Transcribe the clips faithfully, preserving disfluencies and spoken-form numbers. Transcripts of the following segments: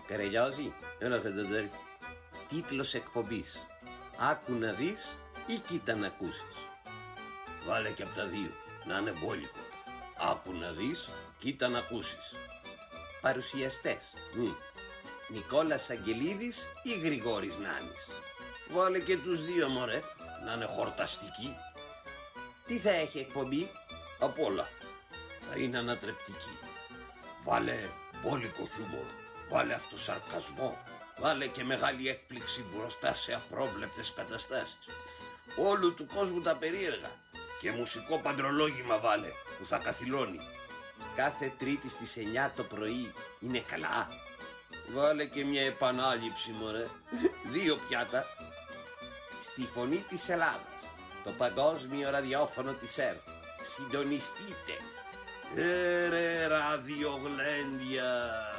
Καρελιώζη, έλα Χατζαντζάρη. Τίτλος εκπομπής. Άκου να δεις ή κοίτα να ακούσεις. Βάλε και από τα δύο, να είναι μπόλικο. Άκου να δεις, κοίτα να ακούσεις. Παρουσιαστές. Μ. Νικόλας Αγγελίδης ή Γρηγόρης Νάνης. Βάλε και τους δύο μωρέ, να είναι χορταστικοί. Τι θα έχει εκπομπή? Απ' όλα. Θα είναι ανατρεπτική. Βάλε μπόλικο χιούμορ. Βάλε αυτοσαρκασμό. Βάλε και μεγάλη έκπληξη μπροστά σε απρόβλεπτες καταστάσεις. Όλου του κόσμου τα περίεργα. Και μουσικό παντρολόγημα βάλε, που θα καθυλώνει. Κάθε Τρίτη στις εννιά το πρωί είναι καλά. Βάλε και μια επανάληψη μωρέ. Δύο πιάτα. Στη Φωνή της Ελλάδας, το παγκόσμιο ραδιόφωνο της ΕΡΤ. Συντονιστείτε. Έρε ραδιογλέντια.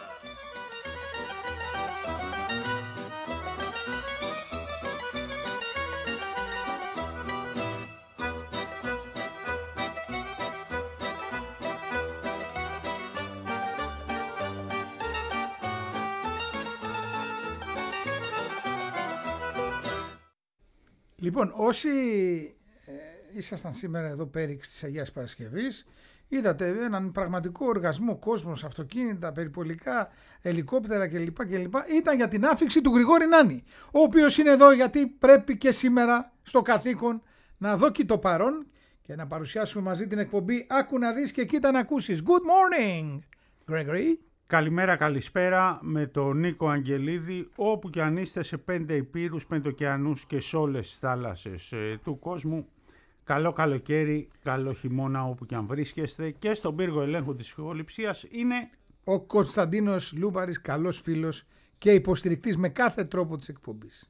Λοιπόν, όσοι ε, ήσασταν σήμερα εδώ πέριξ της Αγίας Παρασκευής, είδατε έναν πραγματικό οργασμό, κόσμος, αυτοκίνητα, περιπολικά, ελικόπτερα κλπ. κλπ. Ήταν για την άφιξη του Γρηγόρη Νάνη, ο οποίος είναι εδώ γιατί πρέπει και σήμερα στο καθήκον να δώσει το παρόν και να παρουσιάσουμε μαζί την εκπομπή «Άκου να δεις και κοίτα να ακούσεις». Good morning, Gregory. Καλημέρα, καλησπέρα με τον Νίκο Αγγελίδη, όπου και αν είστε σε πέντε υπήρους, πέντε ωκεανούς και σε όλες τις θάλασσες ε, του κόσμου. Καλό καλοκαίρι, καλό χειμώνα όπου και αν βρίσκεστε, και στον πύργο ελέγχου της ηχοληψίας είναι ο Κωνσταντίνος Λούπαρης, καλός φίλος και υποστηρικτής με κάθε τρόπο της εκπομπής.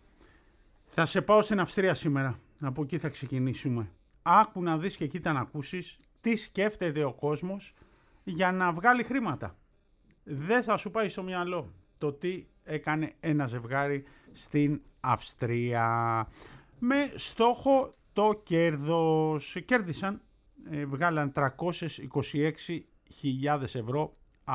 Θα σε πάω στην Αυστρία σήμερα, από εκεί θα ξεκινήσουμε. Άκου να δεις και κοίτα να ακούσεις τι σκέφτεται ο κόσμος για να βγάλει χρήματα. Δεν θα σου πάει στο μυαλό το τι έκανε ένα ζευγάρι στην Αυστρία με στόχο το κέρδος. Κέρδισαν, ε, βγάλαν τριακόσιες είκοσι έξι χιλιάδες ευρώ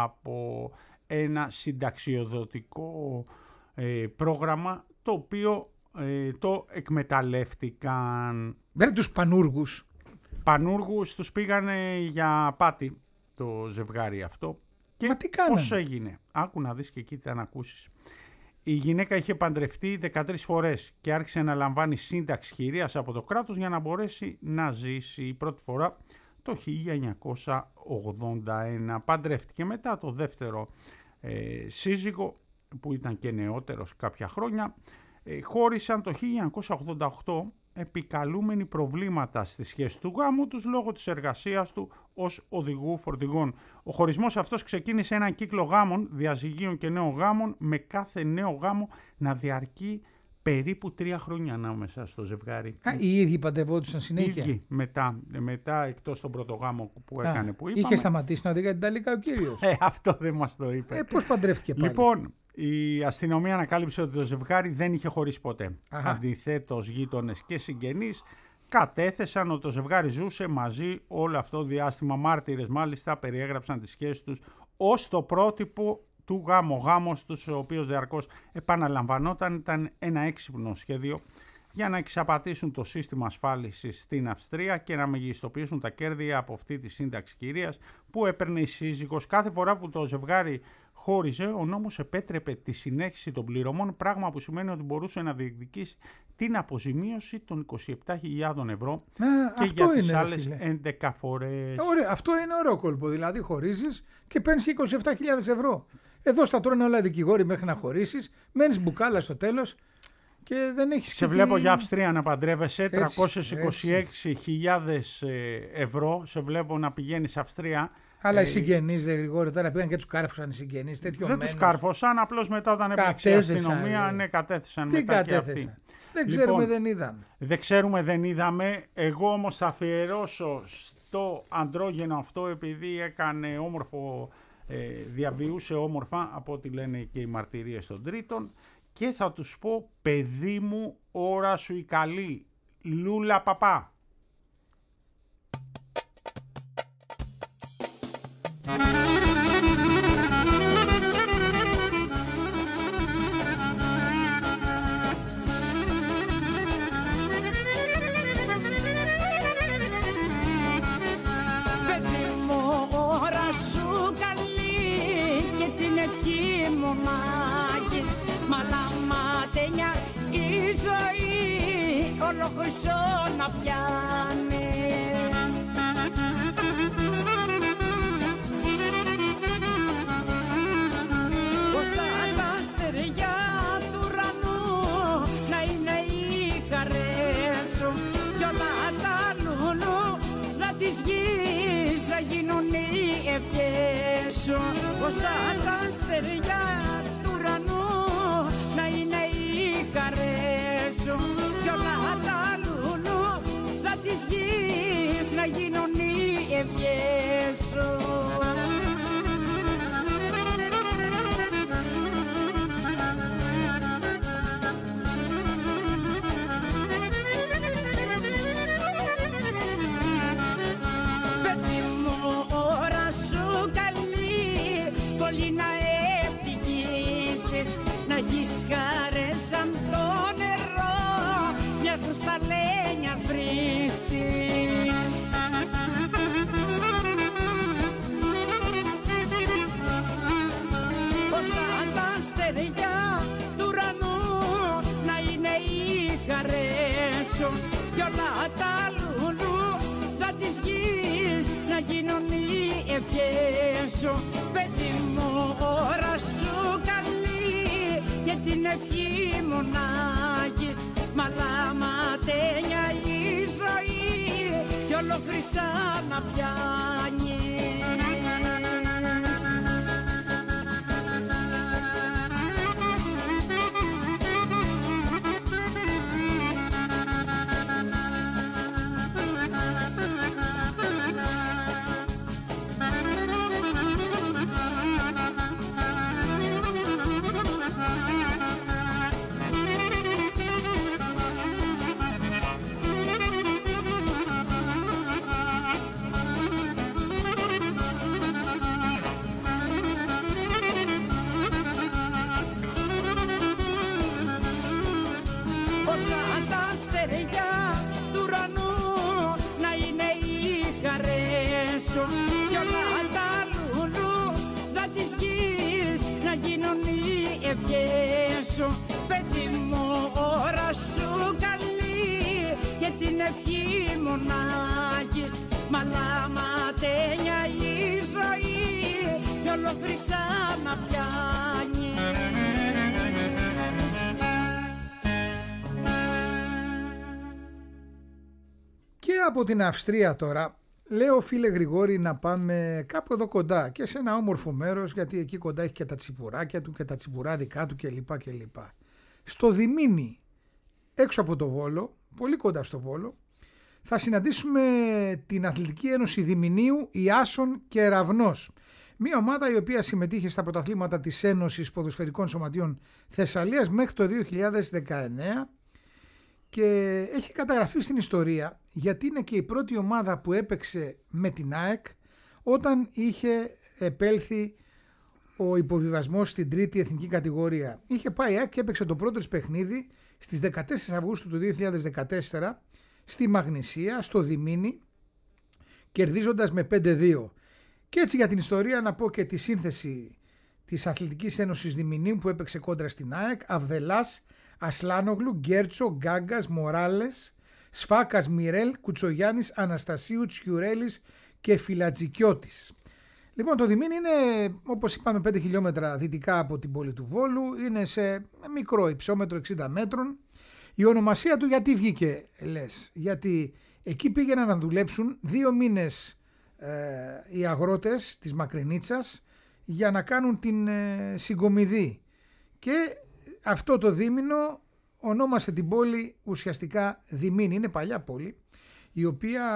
από ένα συνταξιοδοτικό ε, πρόγραμμα, το οποίο ε, το εκμεταλλεύτηκαν. Δεν τους πανούργους. Πανούργους τους πήγανε για πάτη το ζευγάρι αυτό. Και μα τι κάνανε? Πώς έγινε? Άκου να δεις και κοίτα να ακούσεις. Η γυναίκα είχε παντρευτεί δεκατρείς φορές και άρχισε να λαμβάνει σύνταξη χειρίας από το κράτος για να μπορέσει να ζήσει. Η πρώτη φορά το χίλια εννιακόσια ογδόντα ένα. Παντρεύτηκε μετά το δεύτερο ε, σύζυγο, που ήταν και νεότερος κάποια χρόνια. Ε, χώρισαν το χίλια εννιακόσια ογδόντα οκτώ, επικαλούμενοι προβλήματα στη σχέση του γάμου τους λόγω της εργασίας του ως οδηγού φορτηγών. Ο χωρισμός αυτός ξεκίνησε έναν κύκλο γάμων, διαζυγίων και νέων γάμων, με κάθε νέο γάμο να διαρκεί περίπου τρία χρόνια ανάμεσα στο ζευγάρι. Α, οι ίδιοι παντρευόντουσαν συνέχεια. Οι ίδιοι μετά, μετά εκτός τον πρώτο γάμο που έκανε. Α, που είπαμε. Είχε σταματήσει να οδηγάει την Ταλίκα ο κύριος. Ε, αυτό δεν μας το είπε. Ε, πώς παντρεύτηκε πάλι? Λοιπόν, η αστυνομία ανακάλυψε ότι το ζευγάρι δεν είχε χωρίσει ποτέ. Αντιθέτως, γείτονες και συγγενείς κατέθεσαν ότι το ζευγάρι ζούσε μαζί όλο αυτό το διάστημα. Μάρτυρες μάλιστα περιέγραψαν τις σχέσεις τους ως το πρότυπο του γάμου. Ο γάμος τους, ο οποίος διαρκώς επαναλαμβανόταν, ήταν ένα έξυπνο σχέδιο για να εξαπατήσουν το σύστημα ασφάλισης στην Αυστρία και να μεγιστοποιήσουν τα κέρδη από αυτή τη σύνταξη κυρίας που έπαιρνε η σύζυγος. Κάθε φορά που το ζευγάρι χώριζε, ο νόμος επέτρεπε τη συνέχιση των πληρωμών, πράγμα που σημαίνει ότι μπορούσε να διεκδικήσει την αποζημίωση των είκοσι επτά χιλιάδες ευρώ Α, και για τις είναι, άλλες φίλε. έντεκα φορές. Ωραία, αυτό είναι ωραίο κόλπο, δηλαδή χωρίζεις και παίρνεις είκοσι επτά χιλιάδες ευρώ. Εδώ στα τρώνε όλα οι δικηγόροι μέχρι να χωρίσεις, μένεις μπουκάλα στο τέλος και δεν έχεις. Σε βλέπω για Αυστρία να παντρεύεσαι, τριακόσιες είκοσι έξι χιλιάδες ευρώ, σε βλέπω να πηγαίνεις Αυστρία. Αλλά οι συγγενείς, Γρηγόρη, τώρα πήγαν και τους κάρφωσαν οι συγγενείς. Τέτοιο δεν μένος. Τους κάρφωσαν, απλώς μετά όταν έπαιξε η αστυνομία, ναι, κατέθεσαν Τι μετά κατέθεσαν? και αυτοί. Δεν ξέρουμε, λοιπόν, δεν είδαμε. Δεν ξέρουμε, δεν είδαμε. Εγώ όμως θα αφιερώσω στο αντρόγενο αυτό, επειδή έκανε όμορφο, ε, διαβιούσε όμορφα από ό,τι λένε και οι μαρτυρίες των τρίτων, και θα τους πω, παιδί μου, ώρα σου η καλή, Λούλα Παπά. όλο χρυσό να πιάνεις. Όσα τα αστεριά του ουρανού να είναι οι χαρές σου κι όλα τα λουλούδια της γης να γίνουν οι ευχές σου. Όσα τα αστεριά του ουρανού να είναι οι χαρές σου κι όλα τα λουλούδια της γης να γίνουν οι ευχές σου. Παιδί μου, ώρα σου καλή, πολύ να ευτυχήσεις, να έχεις χαρές σαν το νερό, μια χρουσταλένιας βρύσης. Όσα τα αστεριά του ουρανού να είναι οι χαρές σου κι όλα τα λουλούδια της γης να γίνουν οι ευχές σου. Παιδί μου, ώρα σου καλή και την ευχή μου να έχεις, μαλαματένια η ζωή κι όλο χρυσά να πιάνεις. Παιδί μου, ώρα σου καλή και την ευχή μου να έχεις, μαλαματένια η ζωή κι όλο χρυσά να πιάνεις. Και από την Αυστρία τώρα λέω, φίλε Γρηγόρη, να πάμε κάπου εδώ κοντά και σε ένα όμορφο μέρος, γιατί εκεί κοντά έχει και τα τσιπουράκια του και τα τσιπουράδικα του κλπ. κλπ. Στο Δημήνι, έξω από το Βόλο, πολύ κοντά στο Βόλο, θα συναντήσουμε την Αθλητική Ένωση Διμηνίου Ιάσων και Εραβνός. Μια ομάδα η οποία συμμετείχε στα πρωταθλήματα της Ένωσης Ποδοσφαιρικών Σωματείων Θεσσαλίας μέχρι το δύο χιλιάδες δεκαεννέα και έχει καταγραφεί στην ιστορία γιατί είναι και η πρώτη ομάδα που έπαιξε με την ΑΕΚ όταν είχε επέλθει ο υποβιβασμός στην τρίτη εθνική κατηγορία. Είχε πάει η ΑΕΚ και έπαιξε το πρώτο της παιχνίδι στις δεκατέσσερις Αυγούστου του δύο χιλιάδες δεκατέσσερα στη Μαγνησία, στο Δημήνι, κερδίζοντας με πέντε δύο. Και έτσι για την ιστορία να πω και τη σύνθεση της Αθλητικής Ένωσης Δημηνίου που έπαιξε κόντρα στην ΑΕΚ: Αβδελάς, Ασλάνογλου, Γκέρτσο, Γκάγκας, Μοράλες, Σφάκας, Μιρέλ, Κουτσογιάννης, Αναστασίου, Τσιουρέλης και Φιλατζικιώτης. Λοιπόν, το Δημήνι είναι, όπως είπαμε, πέντε χιλιόμετρα δυτικά από την πόλη του Βόλου, είναι σε μικρό υψόμετρο εξήντα μέτρων. Η ονομασία του γιατί βγήκε, λες? Γιατί εκεί πήγαιναν να δουλέψουν δύο μήνες ε, οι αγρότες της Μακρινίτσας για να κάνουν την ε, συγκομιδή. Και αυτό το δίμηνο ονόμασε την πόλη ουσιαστικά Δημήνη. Είναι παλιά πόλη, η οποία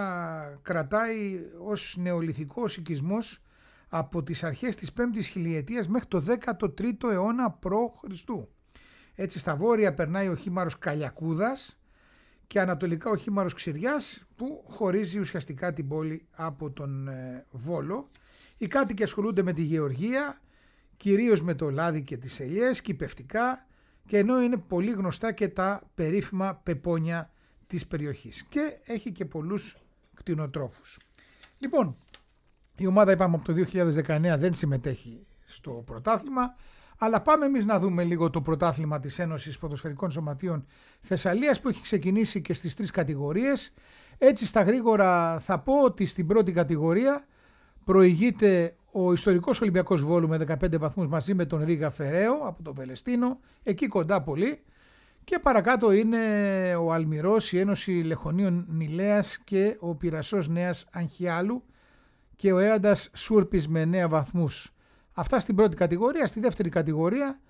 κρατάει ως νεολιθικός οικισμός από τις αρχές της πέμπτης χιλιετίας μέχρι το δέκατο τρίτο αιώνα π.Χ. Έτσι στα βόρεια περνάει ο χήμαρος Καλιακούδας και ανατολικά ο χήμαρος Ξηριάς που χωρίζει ουσιαστικά την πόλη από τον ε, Βόλο. Οι κάτοικοι ασχολούνται με τη γεωργία, κυρίως με το λάδι και τις ελιές, κυπευτικά, και ενώ είναι πολύ γνωστά και τα περίφημα πεπόνια της περιοχής και έχει και πολλούς κτηνοτρόφους. Λοιπόν, η ομάδα, είπαμε, από το δύο χιλιάδες δεκαεννέα δεν συμμετέχει στο πρωτάθλημα, Αλλά πάμε εμείς να δούμε λίγο το πρωτάθλημα της Ένωσης Ποδοσφαιρικών Σωματείων Θεσσαλίας που έχει ξεκινήσει και στις τρεις κατηγορίες. Έτσι στα γρήγορα θα πω ότι στην πρώτη κατηγορία προηγείται ο ιστορικός Ολυμπιακός Βόλου με δεκαπέντε βαθμούς μαζί με τον Ρίγα Φεραίο από τον Βελεστίνο, εκεί κοντά πολύ. Και παρακάτω είναι ο Αλμυρός, η Ένωση Λεχωνίων Νηλέας και ο Πειρασσός Νέας Αγχιάλου και ο Έαντας Σούρπης με εννέα βαθμούς. Αυτά στην πρώτη κατηγορία. Στη δεύτερη κατηγορία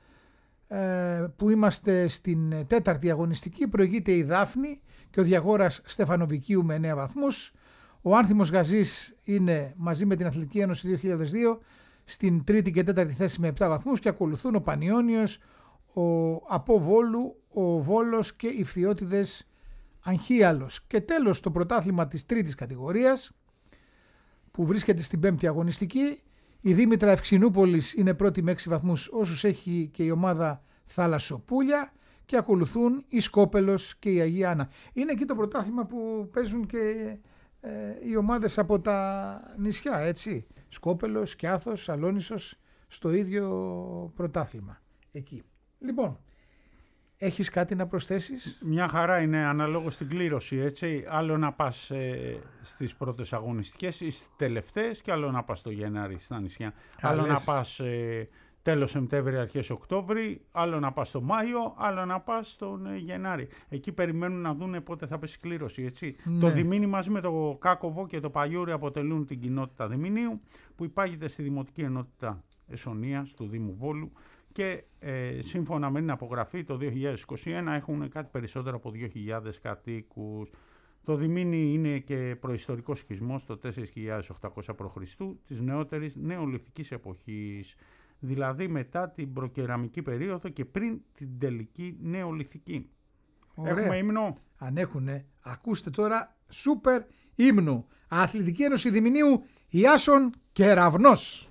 που είμαστε στην τέταρτη αγωνιστική προηγείται η Δάφνη και ο Διαγόρας Στεφανοβικίου με εννέα βαθμούς. Ο Άνθιμος Γαζής είναι μαζί με την Αθλητική Ένωση δύο χιλιάδες δύο στην τρίτη και τέταρτη θέση με επτά βαθμούς και ακολουθούν ο Πανιώνιος, ο Από Βόλου, ο Βόλος και οι Φθιώτιδες Αγχίαλος. Και τέλος το πρωτάθλημα της τρίτης κατηγορίας που βρίσκεται στην πέμπτη αγωνιστική. Η Δήμητρα Ευξηνούπολης είναι πρώτη με έξι βαθμούς όσους έχει και η ομάδα Θάλασσοπούλια και ακολουθούν η Σκόπελος και η Αγία Άννα. Είναι εκεί το πρωτάθλημα που παίζουν και ε, οι ομάδες από τα νησιά, έτσι. Σκόπελος, Κιάθος, Σαλόνισσος στο ίδιο πρωτάθλημα εκεί. Λοιπόν, έχεις κάτι να προσθέσεις? Μια χαρά είναι αναλόγως στην κλήρωση, έτσι. Άλλο να πας ε, στις πρώτες αγωνιστικές ή στις τελευταίες και άλλο να πας το Γενάρη στα νησιά. Άλλο να πας ε, τέλος Σεπτέμβρη, αρχές Οκτώβρη, άλλο να πας το Μάιο, άλλο να πας τον ε, Γενάρη. Εκεί περιμένουν να δουν πότε θα πέσει κλήρωση, έτσι. Ναι. Το Διμήνι μαζί με το Κάκοβο και το Παγιούρι αποτελούν την κοινότητα Διμηνίου που υπάγεται στη Δημοτική Ενότητα Εσονίας του Δήμου Βόλου. Και ε, σύμφωνα με την απογραφή το δύο χιλιάδες είκοσι ένα έχουν κάτι περισσότερο από δύο χιλιάδες κατοίκους. Το Διμήνι είναι και προϊστορικός σχισμός το τέσσερις χιλιάδες οκτακόσια προ Χριστού της νεότερης νεολιθικής εποχής, δηλαδή μετά την προκεραμική περίοδο και πριν την τελική νεολιθική. Ωραία. Έχουμε ύμνο? Αν έχουνε, ακούστε τώρα σούπερ ύμνο. Αθλητική Ένωση Διμηνίου Ιάσον Κεραυνός.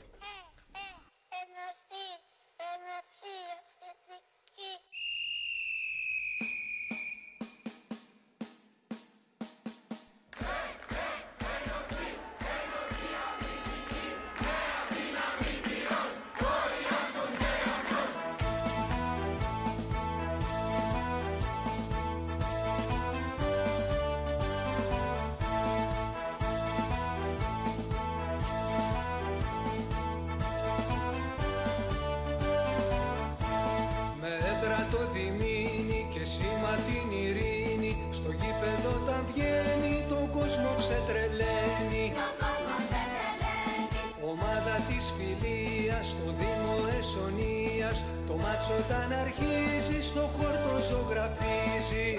Όταν αρχίζει στο χόρτο ζωγραφίζει.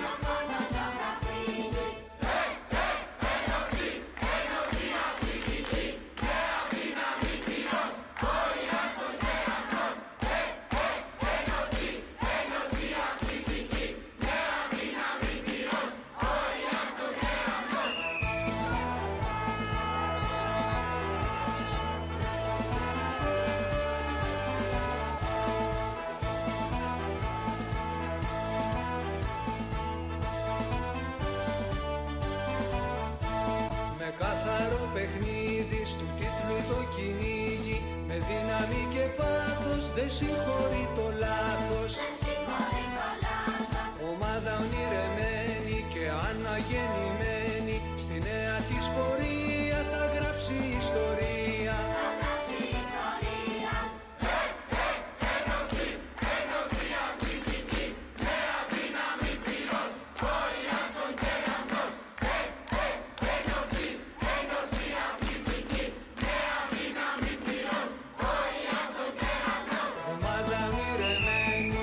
Δεν συγχωρεί το λάθος. Ομάδα ονειρεμένη και αναγεννημένη στη νέα της πορεία θα γράψει ιστορία. Θα γράψει ιστορία. Ε, ε, ένωση, ένωση αθλητική, νέα δύναμη πυρός, ο Ιάσον Κεραυνός. Ε, ε, ένωση, ένωση αθλητική, νέα δύναμη πυρός, ο Ιάσον Κεραυνός. Ομάδα ονειρεμένη.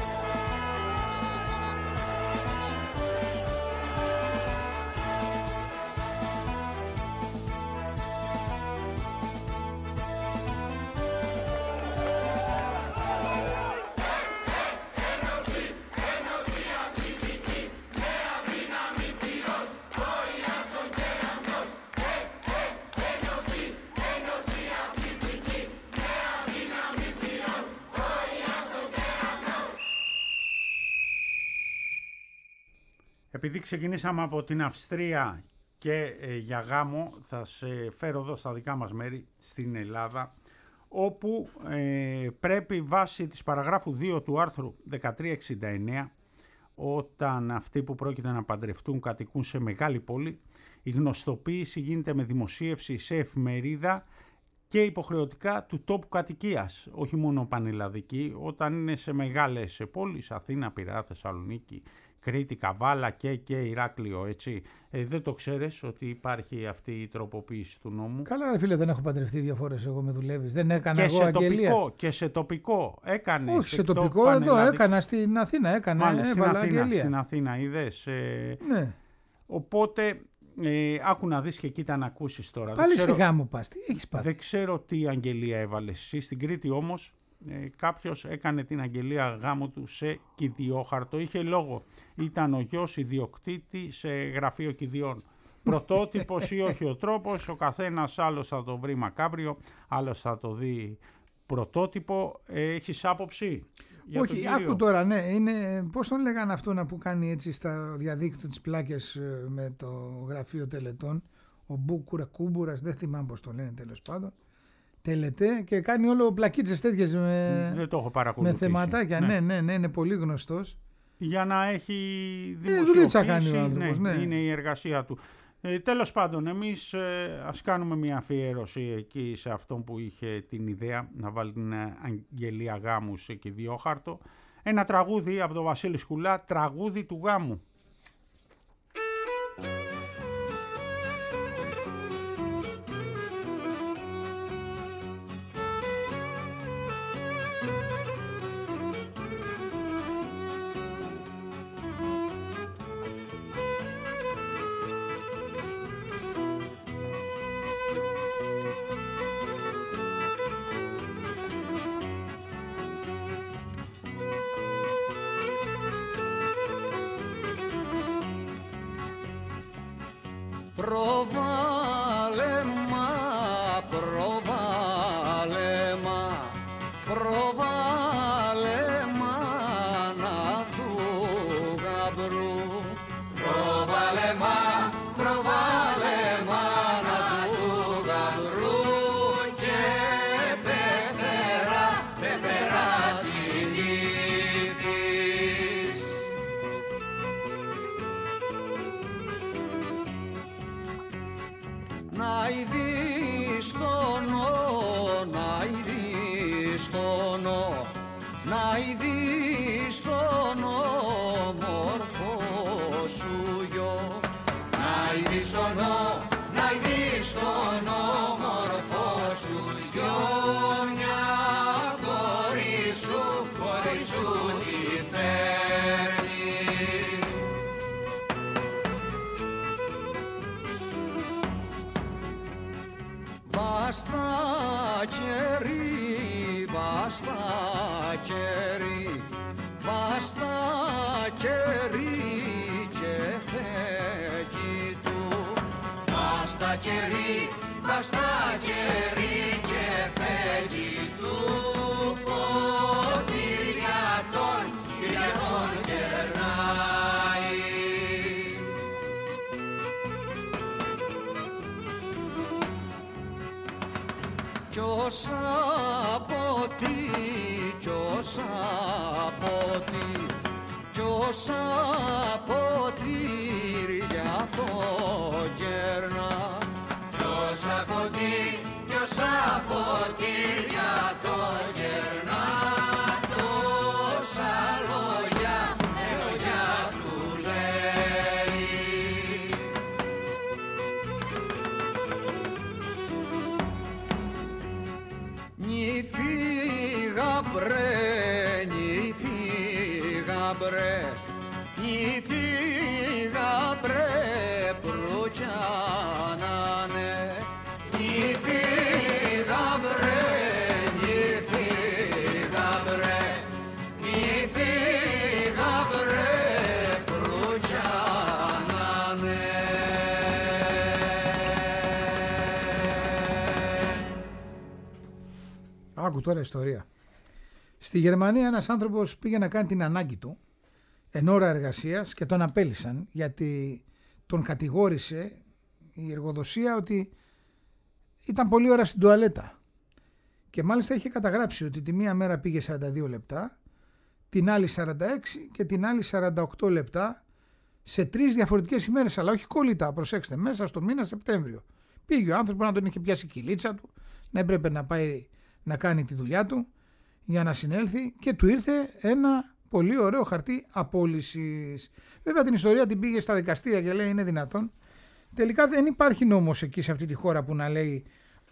Επειδή ξεκινήσαμε από την Αυστρία και ε, για γάμο, θα σε φέρω εδώ στα δικά μας μέρη, στην Ελλάδα, όπου ε, πρέπει βάσει της παραγράφου δύο του άρθρου δεκατρία εξήντα εννέα, όταν αυτοί που πρόκειται να παντρευτούν κατοικούν σε μεγάλη πόλη, η γνωστοποίηση γίνεται με δημοσίευση σε εφημερίδα και υποχρεωτικά του τόπου κατοικίας, όχι μόνο πανελλαδική, όταν είναι σε μεγάλες πόλεις, Αθήνα, Πειραιά, Θεσσαλονίκη, Κρήτη, Καβάλα και, και Ηράκλειο, έτσι. Ε, δεν το ξέρεις ότι υπάρχει αυτή η τροποποίηση του νόμου? Καλά ρε φίλε, δεν έχω παντρευτεί δύο φορές εγώ, με δουλεύεις. Δεν έκανα και εγώ σε αγγελία. Τοπικό, και σε τοπικό έκανες. Όχι, σε τοπικό εδώ έκανα, στην Αθήνα έκανα, Μάλιστα, έβαλα στην Αθήνα, αγγελία. Στην Αθήνα, είδες. Ε, ναι. Οπότε, ε, άκου να δεις και κοίτα να ακούσεις τώρα. Πάλι ξέρω, σε γάμο πας, τι έχεις πάθει? Δεν ξέρω τι αγγελία έβαλες εσύ. Στην Κρήτη όμως, Ε, κάποιος έκανε την αγγελία γάμου του σε κηδιόχαρτο. Είχε λόγο. Ήταν ο γιος ιδιοκτήτη σε γραφείο κηδιών. Πρωτότυπος ή όχι ο τρόπος, ο καθένας άλλος θα το βρει μακάβριο, άλλος θα το δει πρωτότυπο. Ε, έχεις άποψη? Για όχι, άκου τώρα, ναι, είναι, πώς τον λέγανε αυτόν που κάνει έτσι στα διαδίκτυο τις πλάκες με το γραφείο τελετών, ο Μπούκουρα Κούμπουρας, δεν θυμάμαι πώς το λένε τέλος πάντων. Τελετέ και κάνει όλο πλακίτσες τέτοιες με, δεν το έχω με θεματάκια. Ναι. ναι, ναι, ναι, είναι πολύ γνωστός. Για να έχει δημοσιοποιήσει. Ε, δουλίτσα κάνει ο άνθρωπος, ναι, ναι. Είναι η εργασία του. Ε, τέλος πάντων, εμείς ε, ας κάνουμε μια αφιέρωση εκεί σε αυτόν που είχε την ιδέα να βάλει την αγγελία γάμου σε κηδιόχαρτο. Ένα τραγούδι από τον Βασίλη Σκουλά, τραγούδι του γάμου. Προβάλεμα, προβάλεμα, προβάλεμα να του γαμπρού. Προβάλεμα, προβάλεμα να του γαμπρού και πεθερά, πεθερά τσινίδης. Να ειδείς τον ο, να ειδείς τον ο, να ειδείς τον όμορφο σου γιο. Να ειδείς τον ο, να ειδείς τον όμορφο σου γιο. Μια κόρη σου, κόρη σου τη φέρνει. Βάστα κερί, βάστα κερί, βάστα κερί και φέγγι του. Βάστα κερί, βάστα κερί και φέγγι του. Ποτήρια των Κυριακών κερνάει. Κι όσα ποτή, κι όσα ποτή, κι όσα ποτήρια το κέρνα. Κι όσα ποτή, κι όσα ποτήρια το κέρνα. Τόσα λόγια, λόγια του λέει. Νυφή γαμπρέ, νυφή γαμπρέ, νυφή γαμπρέ προκιάνανε. Νυφή γαμπρέ, νυφή γαμπρέ, νυφή γαμπρέ προκιάνανε. Άκου τώρα ιστορία. Στη Γερμανία ένας άνθρωπος πήγε να κάνει την ανάγκη του εν ώρα εργασίας και τον απέλυσαν γιατί τον κατηγόρησε η εργοδοσία ότι ήταν πολλή ώρα στην τουαλέτα. Και μάλιστα είχε καταγράψει ότι τη μία μέρα πήγε σαράντα δύο λεπτά, την άλλη σαράντα έξι και την άλλη σαράντα οκτώ λεπτά σε τρεις διαφορετικές ημέρες, αλλά όχι κόλλητα, προσέξτε, μέσα στο μήνα Σεπτέμβριο. Πήγε ο άνθρωπος, να τον είχε πιάσει η κυλίτσα του, να έπρεπε να πάει να κάνει τη δουλειά του για να συνέλθει και του ήρθε ένα πολύ ωραίο χαρτί απόλυσης. Βέβαια την ιστορία την πήγε στα δικαστήρια και λέει είναι δυνατόν. Τελικά δεν υπάρχει νόμος εκεί σε αυτή τη χώρα που να λέει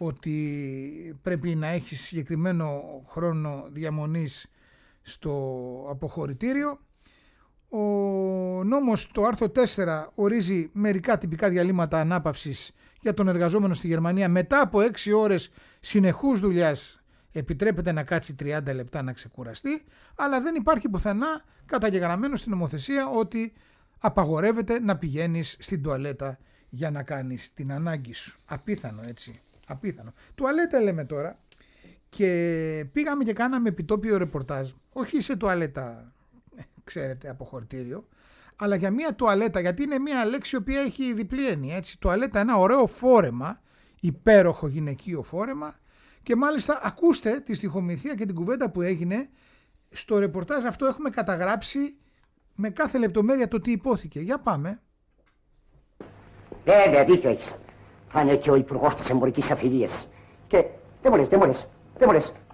ότι πρέπει να έχει συγκεκριμένο χρόνο διαμονής στο αποχωρητήριο. Ο νόμος, το άρθρο τέσσερα, ορίζει μερικά τυπικά διαλύματα ανάπαυσης για τον εργαζόμενο στη Γερμανία. Μετά από έξι ώρες συνεχούς δουλειάς επιτρέπεται να κάτσει τριάντα λεπτά να ξεκουραστεί, αλλά δεν υπάρχει πουθενά καταγεγραμμένο στην νομοθεσία ότι απαγορεύεται να πηγαίνεις στην τουαλέτα για να κάνεις την ανάγκη σου. Απίθανο, έτσι. Απίθανο. Τουαλέτα λέμε τώρα, και πήγαμε και κάναμε επιτόπιο ρεπορτάζ, όχι σε τουαλέτα, ξέρετε, αποχωρητήριο, αλλά για μια τουαλέτα, γιατί είναι μια λέξη η οποία έχει διπλή έννοια, έτσι. Τουαλέτα, ένα ωραίο φόρεμα, υπέροχο γυναικείο φόρεμα, και μάλιστα ακούστε τη στιχομυθία και την κουβέντα που έγινε στο ρεπορτάζ αυτό. Έχουμε καταγράψει με κάθε λεπτομέρεια το τι υπόθηκε. Για πάμε. Βέβαια, δίκιο έχεις. Θα είναι και ο υπουργός της εμπορικής αφιλίας. Και δεν μου λες, δεν μου λες, δεν μου λες.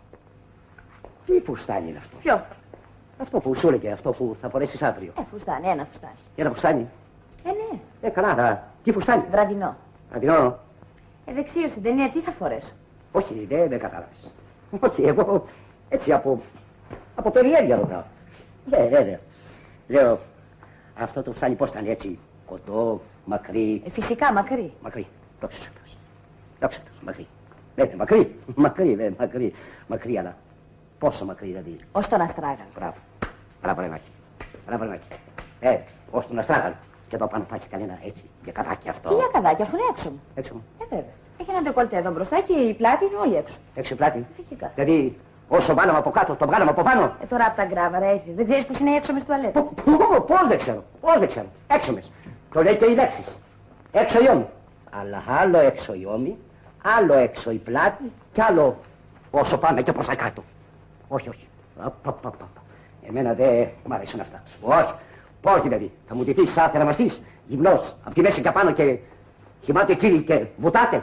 Τι φουστάνι είναι αυτό? Ποιο? Αυτό που σου έλεγε, αυτό που θα φορέσεις αύριο. Ε, φουστάνι, ένα φουστάνι. Ένα φουστάνι. Ε, ναι. Ε, καλά, αλλά τι φουστάνι? Βραδινό. Βραδινό. Ε, δεξίω στην ταινία τι θα φορέσω? Όχι, δεν με κατάλαβες. Όχι, εγώ έτσι από, από περιέργεια ρωτάω. Ναι, βέβαια. Λέω, αυτό το φουστάνι πώς θα είναι, έτσι, κοντό, μακρύ? Ε, φυσικά μακρύ. Μακρύ. Δόξα σου Θεός. Δόξα Θεός, μακρύ. Ναι, μακρύ, μακρύ, ναι, μακρύ, μακρύ, αλλά πόσο μακρύ δηλαδή? Ως τον Αστράγαλο. Μπράβο. Μπράβο, Ρενάκη. Μπράβο, Ρενάκη. Ε, ως τον Αστράγαλο. Και εδώ πάνω θα έχει κανένα έτσι, για καδάκι αυτό. Τι για καδάκι, αφού είναι έξω μου. Έξω μου. Ε, βέβαια. Έχει ένα ντεκόλτε εδώ μπροστά και η πλάτη είναι όλη έξω. Έξω η πλάτη. Φυσικά. Δηλαδή, όσο βάλαμε από κάτω, το βγάλαμε από πάνω. Ε, τώρα από τα γκράβαρα έρθεις. Δεν ξέρεις πως είναι οι έξωμες τουαλέτες? Πώς δεν ξέρω, πώς δεν ξέρω. Έξωμες. Το λέει και οι λέξεις. Έξω η ώμη. Αλλά άλλο έξω η ώμη, άλλο έξω η πλάτη και άλλο όσο πάμε και προς τα κάτω. Όχι, όχι. Απαπαπαπα. Εμένα δεν μ' αρέσουν αυτά. Όχι. Πώς δηλαδή, θα μου ντυθείς σαν θεραπευτής, γυμνός, από τη μέση και πάνω και χυμάται κύριοι και βουτάτε.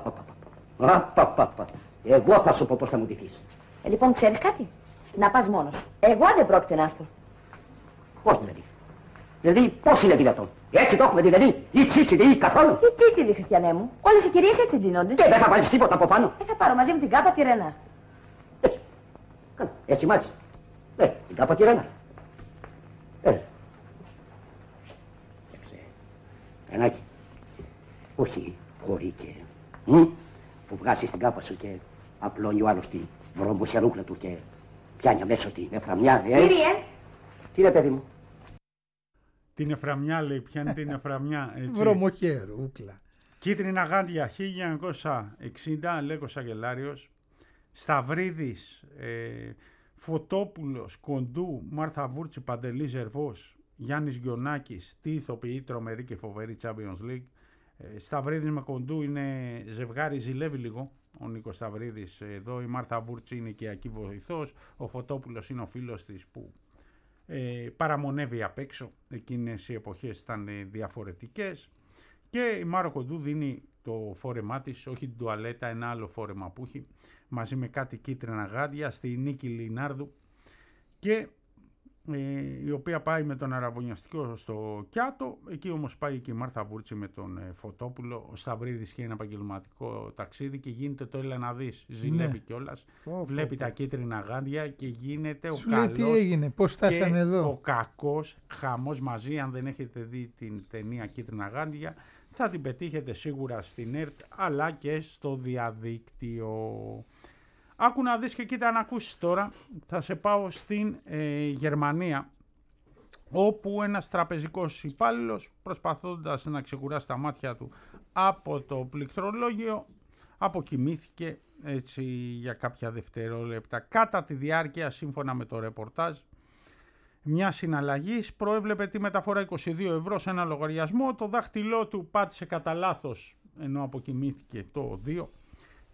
Απαπαπαπα. Εγώ θα σου πω πώς θα μου ντυθείς. Ε, λοιπόν, ξέρεις κάτι? Να πας μόνος σου. Εγώ δεν πρόκειται να έρθω. Πώς δηλαδή? Δηλαδή, πώς είναι δυνατόν? Έτσι το έχουμε δηλαδή, ή τσίτσιδι ή καθόλου? Τι τσίτσιδι, Χριστιανέ μου. Όλες οι κυρίες έτσι ντύνονται. Και δεν θα βάλεις τίποτα από πάνω. Ε, θα πάρω μαζί μου την κάπα τη Ρενάρ. Έτσι. Καλά. Έτσι μάλιστα. Ε, την κάπα τη Ρενάρ. Ε. Έξε. Ενάκι. Όχι χωρί και... Μ? Που βγάζεις την κάπα σου και απλώνει ο άλλος τη βρωμοχερούκλα του και πιάνει αμέσως την εφραμιά. Ε. Κύριε. Τι είναι, παιδί μου? Την εφραμιά, λέει, πιάνει την εφραμιά. Βρωμοχερούκλα. Κίτρινα γάντια, χίλια εννιακόσια εξήντα, Λέκος Αγγελάριος. Σταυρίδης, ε, Φωτόπουλος, Κοντού, Μάρθα Βούρτσι, Παντελή Ζερβός, Γιάννης Γιοννάκης, τι ηθοποιοί τρομερή και φοβερή Champions League. Ε, Σταυρίδης με Κοντού είναι ζευγάρι, ζηλεύει λίγο ο Νίκος Σταυρίδης εδώ, η Μάρθα Βούρτσι είναι οικιακή βοηθός, ο Φωτόπουλος είναι ο φίλος της που ε, παραμονεύει απ' έξω, εκείνες οι εποχές ήταν ε, διαφορετικές, και η Μάρο Κοντού δίνει το φόρεμά της, όχι την τουαλέτα, ένα άλλο φόρεμα που έχει, μαζί με κάτι κίτρινα γάντια, στη Νίκη Λινάρδου, και ε, η οποία πάει με τον αραβωνιαστικό στο Κιάτο. Εκεί όμως πάει και η Μάρθα Βούρτσι με τον ε, Φωτόπουλο. Ο Σταυρίδης είχε ένα επαγγελματικό ταξίδι και γίνεται το έλα να δεις, ζηλεύει, ναι, κιόλας, oh, βλέπει oh, τα κίτρινα γάντια και γίνεται ο καλός. Τι έγινε, πώς φτάσανε εδώ? Ο κακός, χαμός μαζί. Αν δεν έχετε δει την ταινία Κίτρινα Γάντια, θα την πετύχετε σίγουρα στην ΕΡΤ αλλά και στο διαδίκτυο. Άκου να δεις και κοίτα να ακούσεις τώρα. Θα σε πάω στην ε, Γερμανία, όπου ένας τραπεζικός υπάλληλος, προσπαθώντας να ξεκουράσει τα μάτια του από το πληκτρολόγιο, αποκοιμήθηκε έτσι για κάποια δευτερόλεπτα. Κατά τη διάρκεια, σύμφωνα με το ρεπορτάζ, μια συναλλαγή προέβλεπε τη μεταφορά είκοσι δύο ευρώ σε ένα λογαριασμό. Το δάχτυλό του πάτησε κατά λάθος ενώ αποκοιμήθηκε το δύο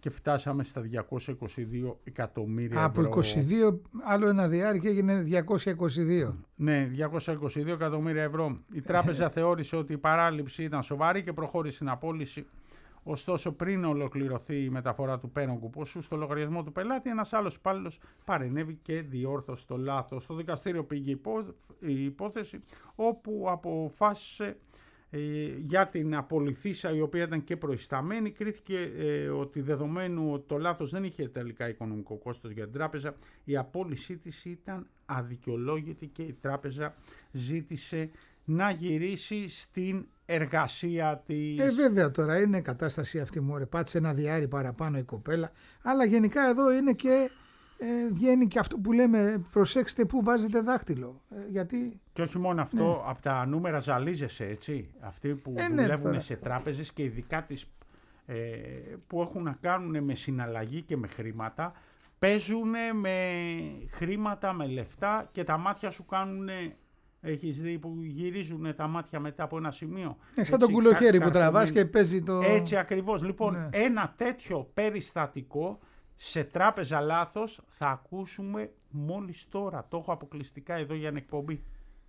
και φτάσαμε στα διακόσια είκοσι δύο εκατομμύρια Από ευρώ. είκοσι δύο, άλλο ένα διάρκεια και έγινε διακόσια είκοσι δύο. Ναι, διακόσια είκοσι δύο εκατομμύρια ευρώ. Η τράπεζα θεώρησε ότι η παράληψη ήταν σοβαρή και προχώρησε στην απόλυση. Ωστόσο, πριν ολοκληρωθεί η μεταφορά του πέρογου ποσού στο λογαριασμό του πελάτη, ένας άλλος υπάλληλος παρενέβη και διόρθωσε το λάθος. Στο δικαστήριο πήγε η υπόθεση, όπου αποφάσισε ε, για την απολυθήσα, η οποία ήταν και προϊσταμένη. Κρίθηκε ε, ότι δεδομένου ότι το λάθος δεν είχε τελικά οικονομικό κόστος για την τράπεζα, η απόλυσή της ήταν αδικαιολόγητη και η τράπεζα ζήτησε να γυρίσει στην εργασία της. Ε, βέβαια τώρα είναι κατάσταση αυτή, μωρέ, πάτησε ένα διάρρη παραπάνω η κοπέλα, αλλά γενικά εδώ είναι και ε, βγαίνει και αυτό που λέμε, προσέξτε που βάζετε δάχτυλο. Ε, γιατί... Και όχι μόνο αυτό, ναι. Από τα νούμερα ζαλίζεσαι, έτσι, αυτοί που ε, δουλεύουν ναι, σε τράπεζες και ειδικά τις, ε, που έχουν να κάνουν με συναλλαγή και με χρήματα, παίζουν με χρήματα, με λεφτά και τα μάτια σου κάνουν... Έχεις δει που γυρίζουν τα μάτια μετά από ένα σημείο. Ε, σαν τον κουλοχέρι που τραβάς και παίζει το... Έτσι ακριβώς. Λοιπόν, ναι. Ένα τέτοιο περιστατικό σε τράπεζα λάθος θα ακούσουμε μόλις τώρα. Το έχω αποκλειστικά εδώ για την εκπομπή.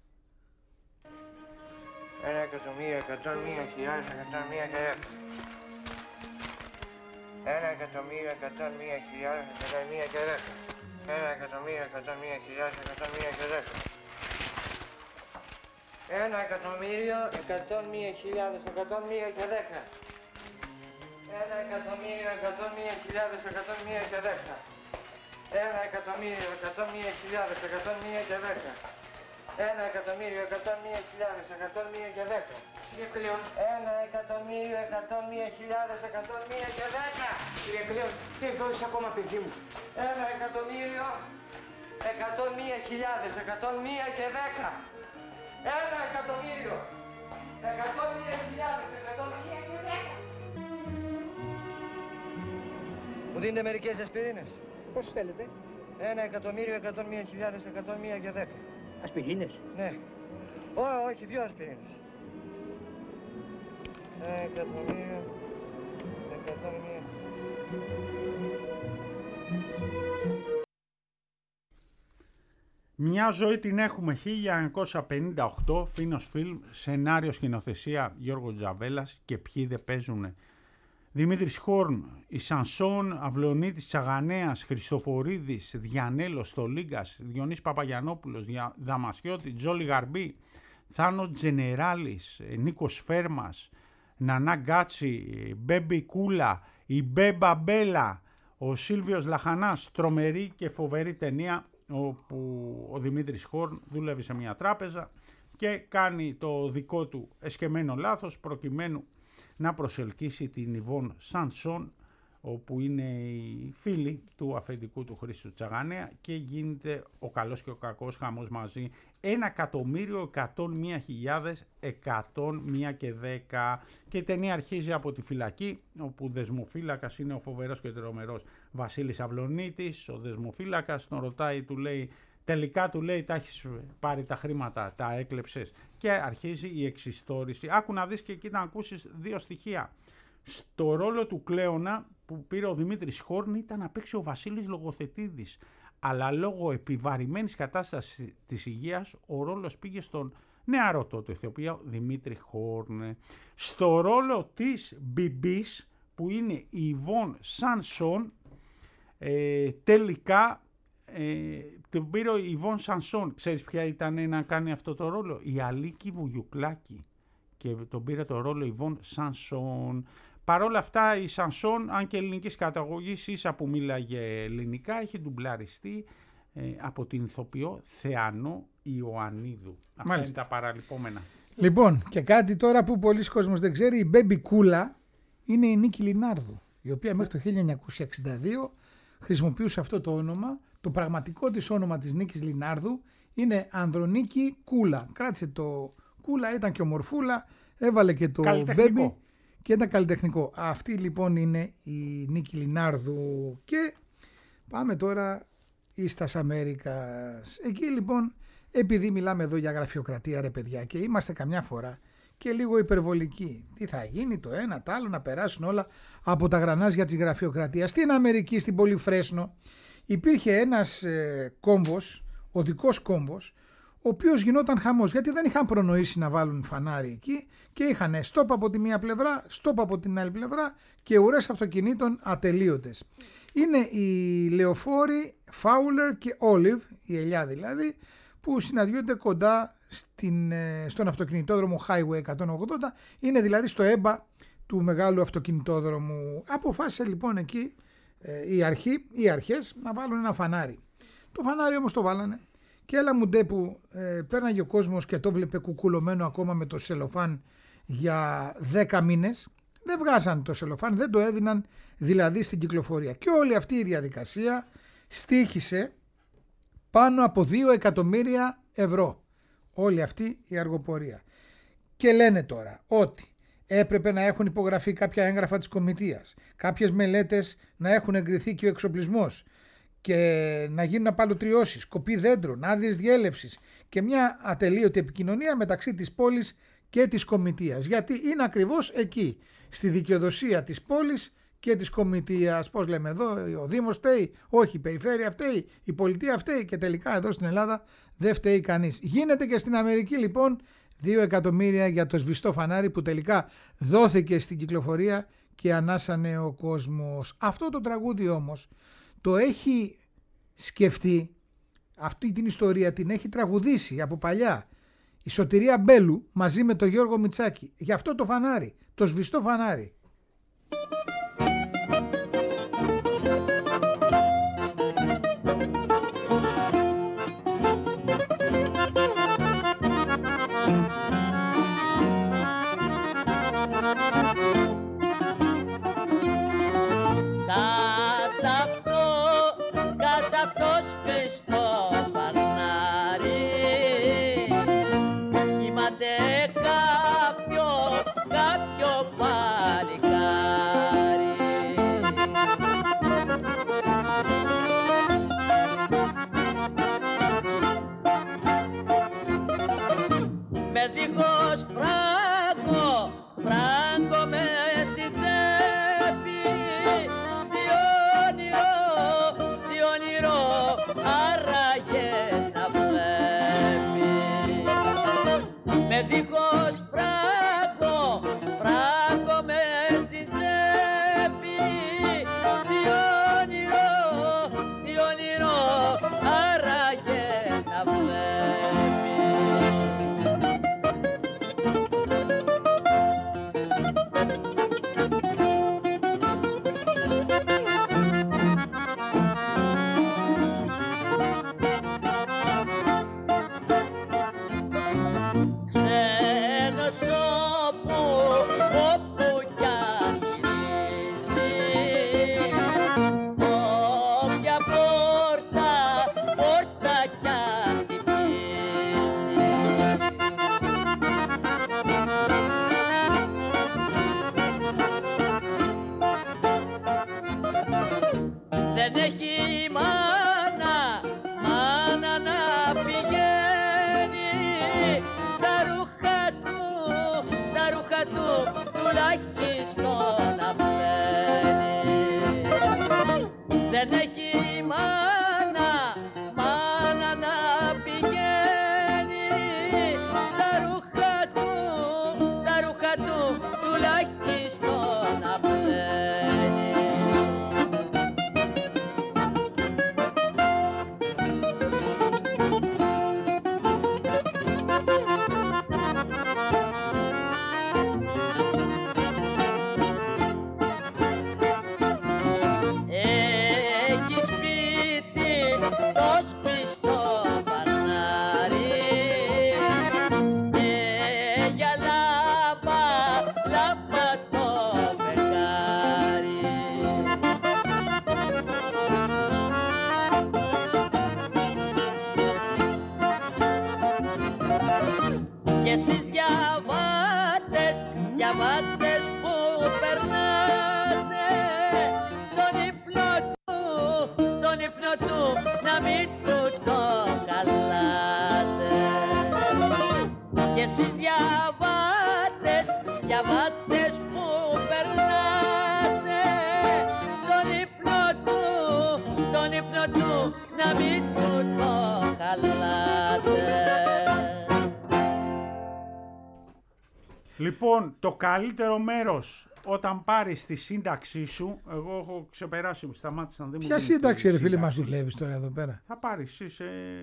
Ένα εκατομμύριο, εκατόν μία χιλιάδες, εκατόν μία και δέκα. Ένα εκατομμύριο, εκατόν μία χιλιάδες, εκατόν μία και δέκα. Ένα εκατομμύριο, εκατόν μία χιλιάδες, εκατόν μία και δέκα. Ένα εκατομμύριο, εκατόν μία χιλιάδες, εκατόν μία και δέκα. Ένα εκατομμύριο, εκατόν μία χιλιάδες, εκατόν μία και δέκα. Ένα εκατομμύριο, εκατόν μία χιλιάδες, εκατόν μία και δέκα. Ένα εκατομμύριο, εκατόν μία χιλιάδες, εκατόν μία και δέκα. Κύριε Κλέον. Ένα εκατομμύριο, εκατόν μία χιλιάδες, εκατόν μία και δέκα. Κύριε Κλέον, τι δώσεις ακόμα, παιδί μου. Ένα εκατομμύριο, εκατόν μία χιλιάδες, εκατόν μία και δέκα. Ένα εκατομμύριο, εκατόν μία χιλιάδες, εκατόν μία και δέκα. Μου δίνετε μερικές ασπιρίνες. Πώς θέλετε. Ένα εκατομμύριο, εκατόν μία χιλιάδες, εκατόν μία και δέκα. Ασπιρίνες. Ναι. Ω, όχι, δύο ασπιρίνες. Ένα εκατομμύριο, εκατόν μία. Μια ζωή την έχουμε. χίλια εννιακόσια πενήντα οκτώ, Φίνος Φιλμ, σενάριο σκηνοθεσία Γιώργο Τζαβέλας και ποιοι δεν παίζουνε. Δημήτρης Χόρν, η Σανσόν, Αυλωνίτης Τσαγανέας, Χριστοφορίδης, Διανέλος Στολίγκας, Διονύς Παπαγιαννόπουλος, Δαμασιώτη, Τζόλι Γαρμπή, Θάνο Τζενεράλης, Νίκος Φέρμας, Νανά Γκάτσι, Μπέμπι Κούλα, η Μπέμπα Μπέλα, ο Σίλβιος Λαχανάς, τρομερή και φοβερή ταινία, όπου ο Δημήτρης Χόρν δουλεύει σε μια τράπεζα και κάνει το δικό του εσκεμμένο λάθος προκειμένου να προσελκύσει την Ιβόν Σανσόν, όπου είναι η φίλη του αφεντικού του Χρήστου Τσαγανέα, και γίνεται ο καλός και ο κακός χαμός μαζί. Ένα εκατομμύριο, εκατόν μία χιλιάδες, εκατόν μία και δέκα. Και η ταινία αρχίζει από τη φυλακή, όπου δεσμοφύλακας είναι ο φοβερός και τρομερός Βασίλης Αυλωνίτης. Ο δεσμοφύλακας τον ρωτάει, του λέει, τελικά του λέει, τα έχεις πάρει τα χρήματα, τα έκλεψες? Και αρχίζει η εξιστόρηση. Άκου να δεις και εκεί να ακούσεις δύο στοιχεία. Στο ρόλο του Κλέωνα που πήρε ο Δημήτρης Χόρν ήταν να παίξει ο Βασίλης Λογοθετίδης. Αλλά λόγω επιβαρημένης κατάστασης της υγείας ο ρόλος πήγε στον νεαρό τότε ηθοποιό Δημήτρη Χόρν. Στο ρόλο της Μπιμπής, που είναι η Ιβόν Σανσόν, ε, τελικά ε, τον πήρε η Ιβόν Σανσόν. Ξέρεις ποια ήταν να κάνει αυτό το ρόλο? Η Αλίκη Βουγιουκλάκη. Και τον πήρε το ρόλο Ιβόν Σανσόν. Παρ' όλα αυτά η Σανσόν, αν και ελληνικής καταγωγής, ίσα που μίλαγε ελληνικά, έχει ντουμπλαριστεί ε, από την ηθοποιό Θεανό Ιωαννίδου. Αυτά Μάλιστα. είναι τα παραλυπόμενα. Λοιπόν, και κάτι τώρα που πολλοί κόσμος δεν ξέρει, η Μπέμπι Κούλα είναι η Νίκη Λινάρδου, η οποία μέχρι το χίλια εννιακόσια εξήντα δύο χρησιμοποιούσε αυτό το όνομα. Το πραγματικό της όνομα της Νίκης Λινάρδου είναι Ανδρονίκη Κούλα. Κράτησε το Κούλα, ήταν και ομορφούλα, έβαλε και το Μπέμπι και ήταν καλλιτεχνικό. Αυτή λοιπόν είναι η Νίκη Λινάρδου και πάμε τώρα εις Αμέρικας. Εκεί λοιπόν, επειδή μιλάμε εδώ για γραφειοκρατία ρε παιδιά και είμαστε καμιά φορά και λίγο υπερβολική. Τι θα γίνει το ένα, το άλλο, να περάσουν όλα από τα γρανάζια της γραφειοκρατίας. Στην Αμερική, στην πόλη Φρέσνο, υπήρχε ένας ε, κόμβος, οδικός κόμβος, ο οποίος γινόταν χαμός, γιατί δεν είχαν προνοήσει να βάλουν φανάρι εκεί και είχαν στόπ από τη μία πλευρά, στόπ από την άλλη πλευρά και ουρές αυτοκινήτων ατελείωτες. Είναι οι λεωφόροι Fowler και Olive, η ελιά δηλαδή, που συναντιόνται κοντά στην, στον αυτοκινητόδρομο Highway εκατόν ογδόντα, είναι δηλαδή στο έμπα του μεγάλου αυτοκινητόδρομου. Αποφάσισε λοιπόν εκεί ε, η αρχή, οι αρχές να βάλουν ένα φανάρι. Το φανάρι όμως το βάλανε και έλα μου ντε που ε, πέρναγε ο κόσμος και το βλέπε κουκουλωμένο ακόμα με το σελοφάν για δέκα μήνες. Δεν βγάζαν το σελοφάν, δεν το έδιναν δηλαδή στην κυκλοφορία. Και όλη αυτή η διαδικασία στοίχησε πάνω από δύο εκατομμύρια ευρώ. Όλη αυτή η αργοπορία. Και λένε τώρα ότι έπρεπε να έχουν υπογραφεί κάποια έγγραφα της κομιτείας, κάποιες μελέτες να έχουν εγκριθεί και ο εξοπλισμός και να γίνουν απαλωτριώσεις, κοπή δέντρων, άδειες διέλευσης και μια ατελείωτη επικοινωνία μεταξύ της πόλης και της κομιτείας. Γιατί είναι ακριβώς εκεί, στη δικαιοδοσία της πόλης και της κομιτείας. Πώς λέμε εδώ, ο Δήμος φταίει, όχι, η περιφέρεια φταίει, η πολιτεία φταίει και τελικά εδώ στην Ελλάδα δεν φταίει κανείς. Γίνεται και στην Αμερική λοιπόν δύο εκατομμύρια για το σβηστό φανάρι που τελικά δόθηκε στην κυκλοφορία και ανάσανε ο κόσμος. Αυτό το τραγούδι όμως το έχει σκεφτεί, αυτή την ιστορία την έχει τραγουδήσει από παλιά η Σωτηρία Μπέλου μαζί με τον Γιώργο Μητσάκη για αυτό το φανάρι, το σβηστό φανάρι. Εσείς διαβάτε διαβάτες που περνάτε τον ύπνο του, τον ύπνο του να μην του το χαλάτε. Λοιπόν, το καλύτερο μέρος όταν πάρεις τη σύνταξή σου, εγώ έχω ξεπεράσει, σταμάτησαν. Δεν Ποια σύνταξη ρε φίλε μας δουλεύεις τώρα εδώ πέρα? Θα πάρεις σε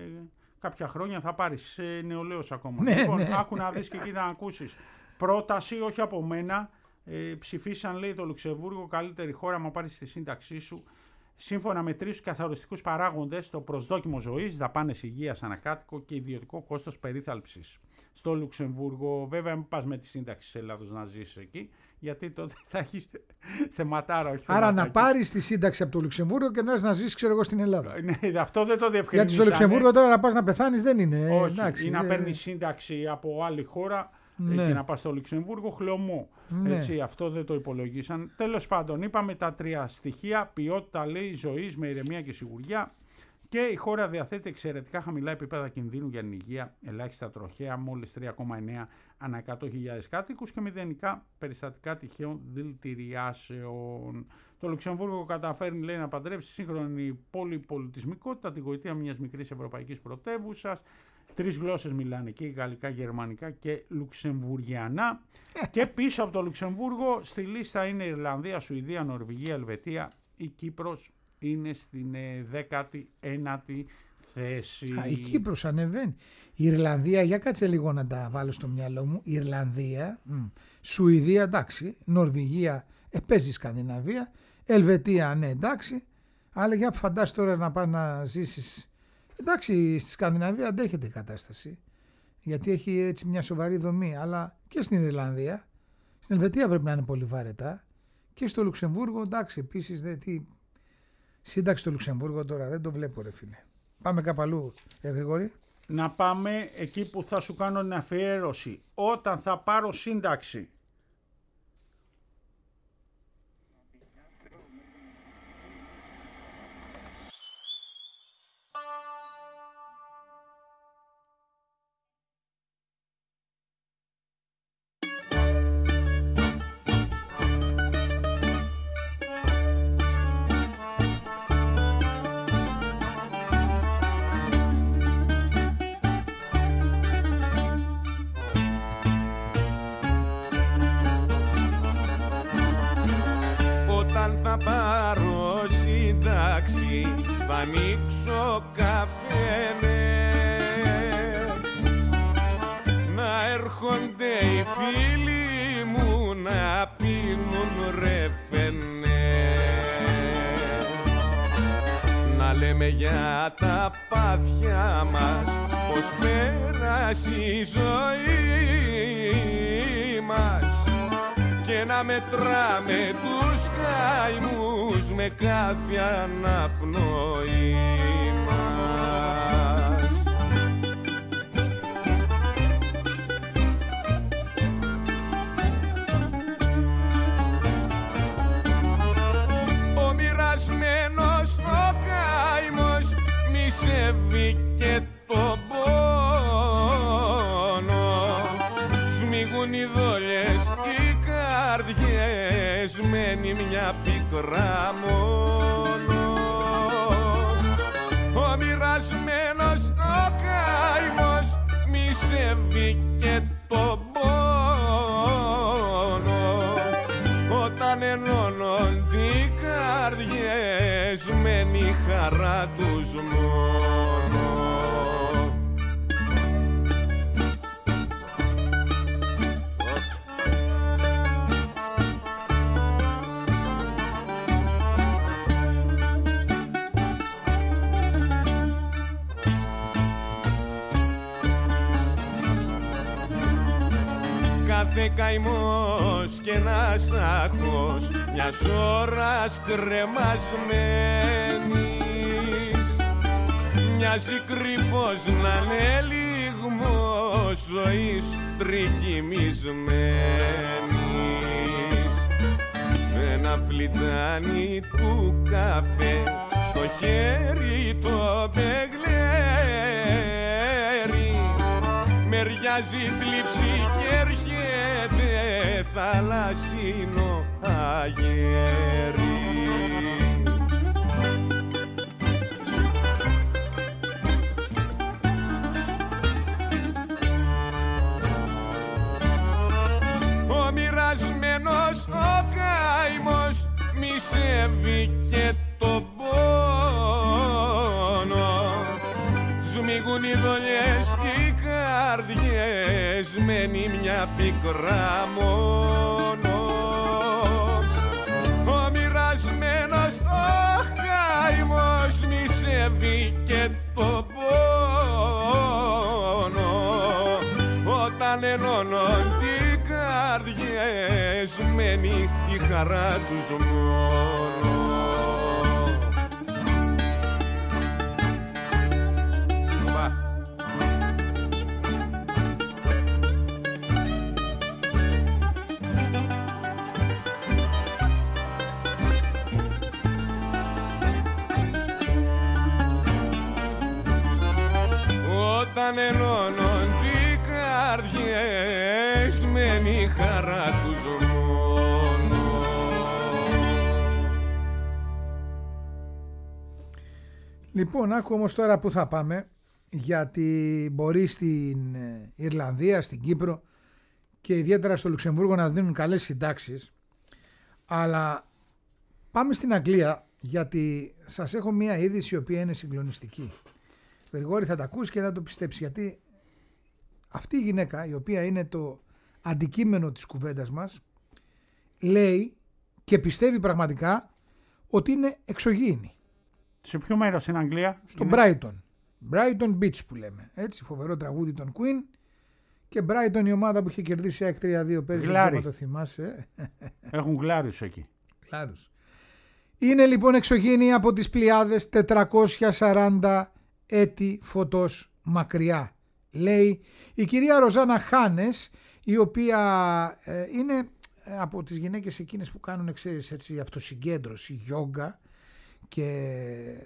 κάποια χρόνια, θα πάρεις νεολαίος ακόμα. Ναι, λοιπόν, ναι. άκου να δεις και εκεί να ακούσεις. Πρόταση, όχι από μένα, ε, ψηφίσαν λέει το Λουξεμβούργο καλύτερη χώρα μα πάρεις τη σύνταξή σου. Σύμφωνα με τρεις καθοριστικούς παράγοντες, το προσδόκιμο ζωής, δαπάνες υγείας ανακάτοικο και ιδιωτικό κόστος περίθαλψης. Στο Λουξεμβούργο, βέβαια, μην πας με τη σύνταξη της Ελλάδος να ζήσεις εκεί, γιατί τότε θα έχεις θεματάρα. Όχι Άρα θεματάκι. να πάρεις τη σύνταξη από το Λουξεμβούργο και να έρθεις να ζήσεις, ξέρω εγώ, στην Ελλάδα. Ναι, αυτό δεν το διευκρινίσανε. Γιατί στο Λουξεμβούργο τώρα να πας να πεθάνεις δεν είναι. Όχι, εντάξει, ή να ε... παίρνεις σύνταξη από άλλη χώρα. Ναι. Και να πας στο Λουξεμβούργο, χλωμό. Ναι. Έτσι, αυτό δεν το υπολογίσαν. Τέλος πάντων, είπαμε τα τρία στοιχεία. Ποιότητα, λέει, ζωής με ηρεμία και σιγουριά. Και η χώρα διαθέτει εξαιρετικά χαμηλά επίπεδα κινδύνου για την υγεία, ελάχιστα τροχαία, μόλις τρία κόμμα εννέα ανά εκατό χιλιάδες κάτοικους και μηδενικά περιστατικά τυχαίων δηλητηριάσεων. Το Λουξεμβούργο καταφέρνει, λέει, να παντρέψει σύγχρονη πολυπολιτισμικότητα, την γοητεία μιας μικρής ευρωπαϊκής πρωτεύουσας. Τρεις γλώσσες μιλάνε εκεί, γαλλικά, γερμανικά και λουξεμβουργιανά. Και πίσω από το Λουξεμβούργο στη λίστα είναι η Ιρλανδία, Σουηδία, Νορβηγία, Ελβετία. Η Κύπρος είναι στην δέκατη ένατη θέση. Α, η Κύπρος ανεβαίνει. Η Ιρλανδία, για κάτσε λίγο να τα βάλω στο μυαλό μου. Η Ιρλανδία, μ, Σουηδία, εντάξει. Νορβηγία, ε, παίζει Σκανδιναβία. Ελβετία, ναι, εντάξει. Αλλά για φαντάσου τώρα να πας να ζήσεις. Εντάξει, στη Σκανδιναβία αντέχεται η κατάσταση, γιατί έχει έτσι μια σοβαρή δομή, αλλά και στην Ιρλανδία, στην Ελβετία πρέπει να είναι πολύ βαρετά και στο Λουξεμβούργο, εντάξει, επίσης, δε, τι, σύνταξη στο Λουξεμβούργο τώρα δεν το βλέπω ρε φίλε. Πάμε κάπου αλλού, ε, Γρηγόρη. Να πάμε εκεί που θα σου κάνω την αφιέρωση. Όταν θα πάρω σύνταξη. Θα ανοίξω καφένε, να έρχονται οι φίλοι μου να πίνουν ρεφενέ, να λέμε για τα πάθια μας πως πέρασε η ζωή μας και να μετράμε τους καημούς με κάθε αναπνοή μας. Ο μοιρασμένος ο καημός μισεύει και τον πόνο, σμίγουν οι δόλιες, οι καρδιές, μένει μια πικρά μόνο. Ο μοιρασμένος ο καημός μισεύει και τον πόνο, όταν ενώνονται οι καρδιές μένει η χαρά τους μόνο. Κάθε καημός και ένας άχος μιας ώρας κρεμασμένης μοιάζει κρυφός να είναι λιγμός ζωής τρικυμισμένης. Ένα φλιτζάνι του καφέ στο χέρι το μπεγλέρι, μεριάζει θλίψη και έρχεται θαλασσινό αγέρι. Ο μοιρασμένος ο καημός μισεύει και τον πόνο. Σμίγουν οι δολιές και οι καρδιές, μένει μια πικρά μόνο. Ο μοιρασμένος ο καημός μισεύει και τον πόνο. Όταν ενώνονται οι καρδιές, μένει η χαρά τους μόνο. Όταν ενώνονται οι καρδιές, μένει η χαρά τους μόνο. Λοιπόν, άκου όμως τώρα που θα πάμε, γιατί μπορεί στην Ιρλανδία, στην Κύπρο και ιδιαίτερα στο Λουξεμβούργο να δίνουν καλές συντάξεις, αλλά πάμε στην Αγγλία, γιατί σας έχω μία είδηση η οποία είναι συγκλονιστική. Γρηγόρη, θα τα ακούσει και θα το πιστέψει, γιατί αυτή η γυναίκα, η οποία είναι το αντικείμενο της κουβέντας μας, λέει και πιστεύει πραγματικά ότι είναι εξωγήινη. Σε ποιο μέρος στην Αγγλία? Στο είναι... Brighton. Brighton Beach που λέμε. Έτσι, φοβερό τραγούδι των Queen. Και Brighton η ομάδα που είχε κερδίσει ΑΕΚ τρία δύο πέρυσι. Γλάρι. Το θυμάσαι. Έχουν γλάρους εκεί. Γλάρους. Είναι λοιπόν εξωγήινη από τις Πλιάδες, τετρακόσια σαράντα έτη φωτός μακριά. Λέει η κυρία Ροζάνα Χάνες, η οποία ε, είναι από τις γυναίκες εκείνες που κάνουν, ξέρεις, έτσι, αυτοσυγκέντρωση, γιόγκα, και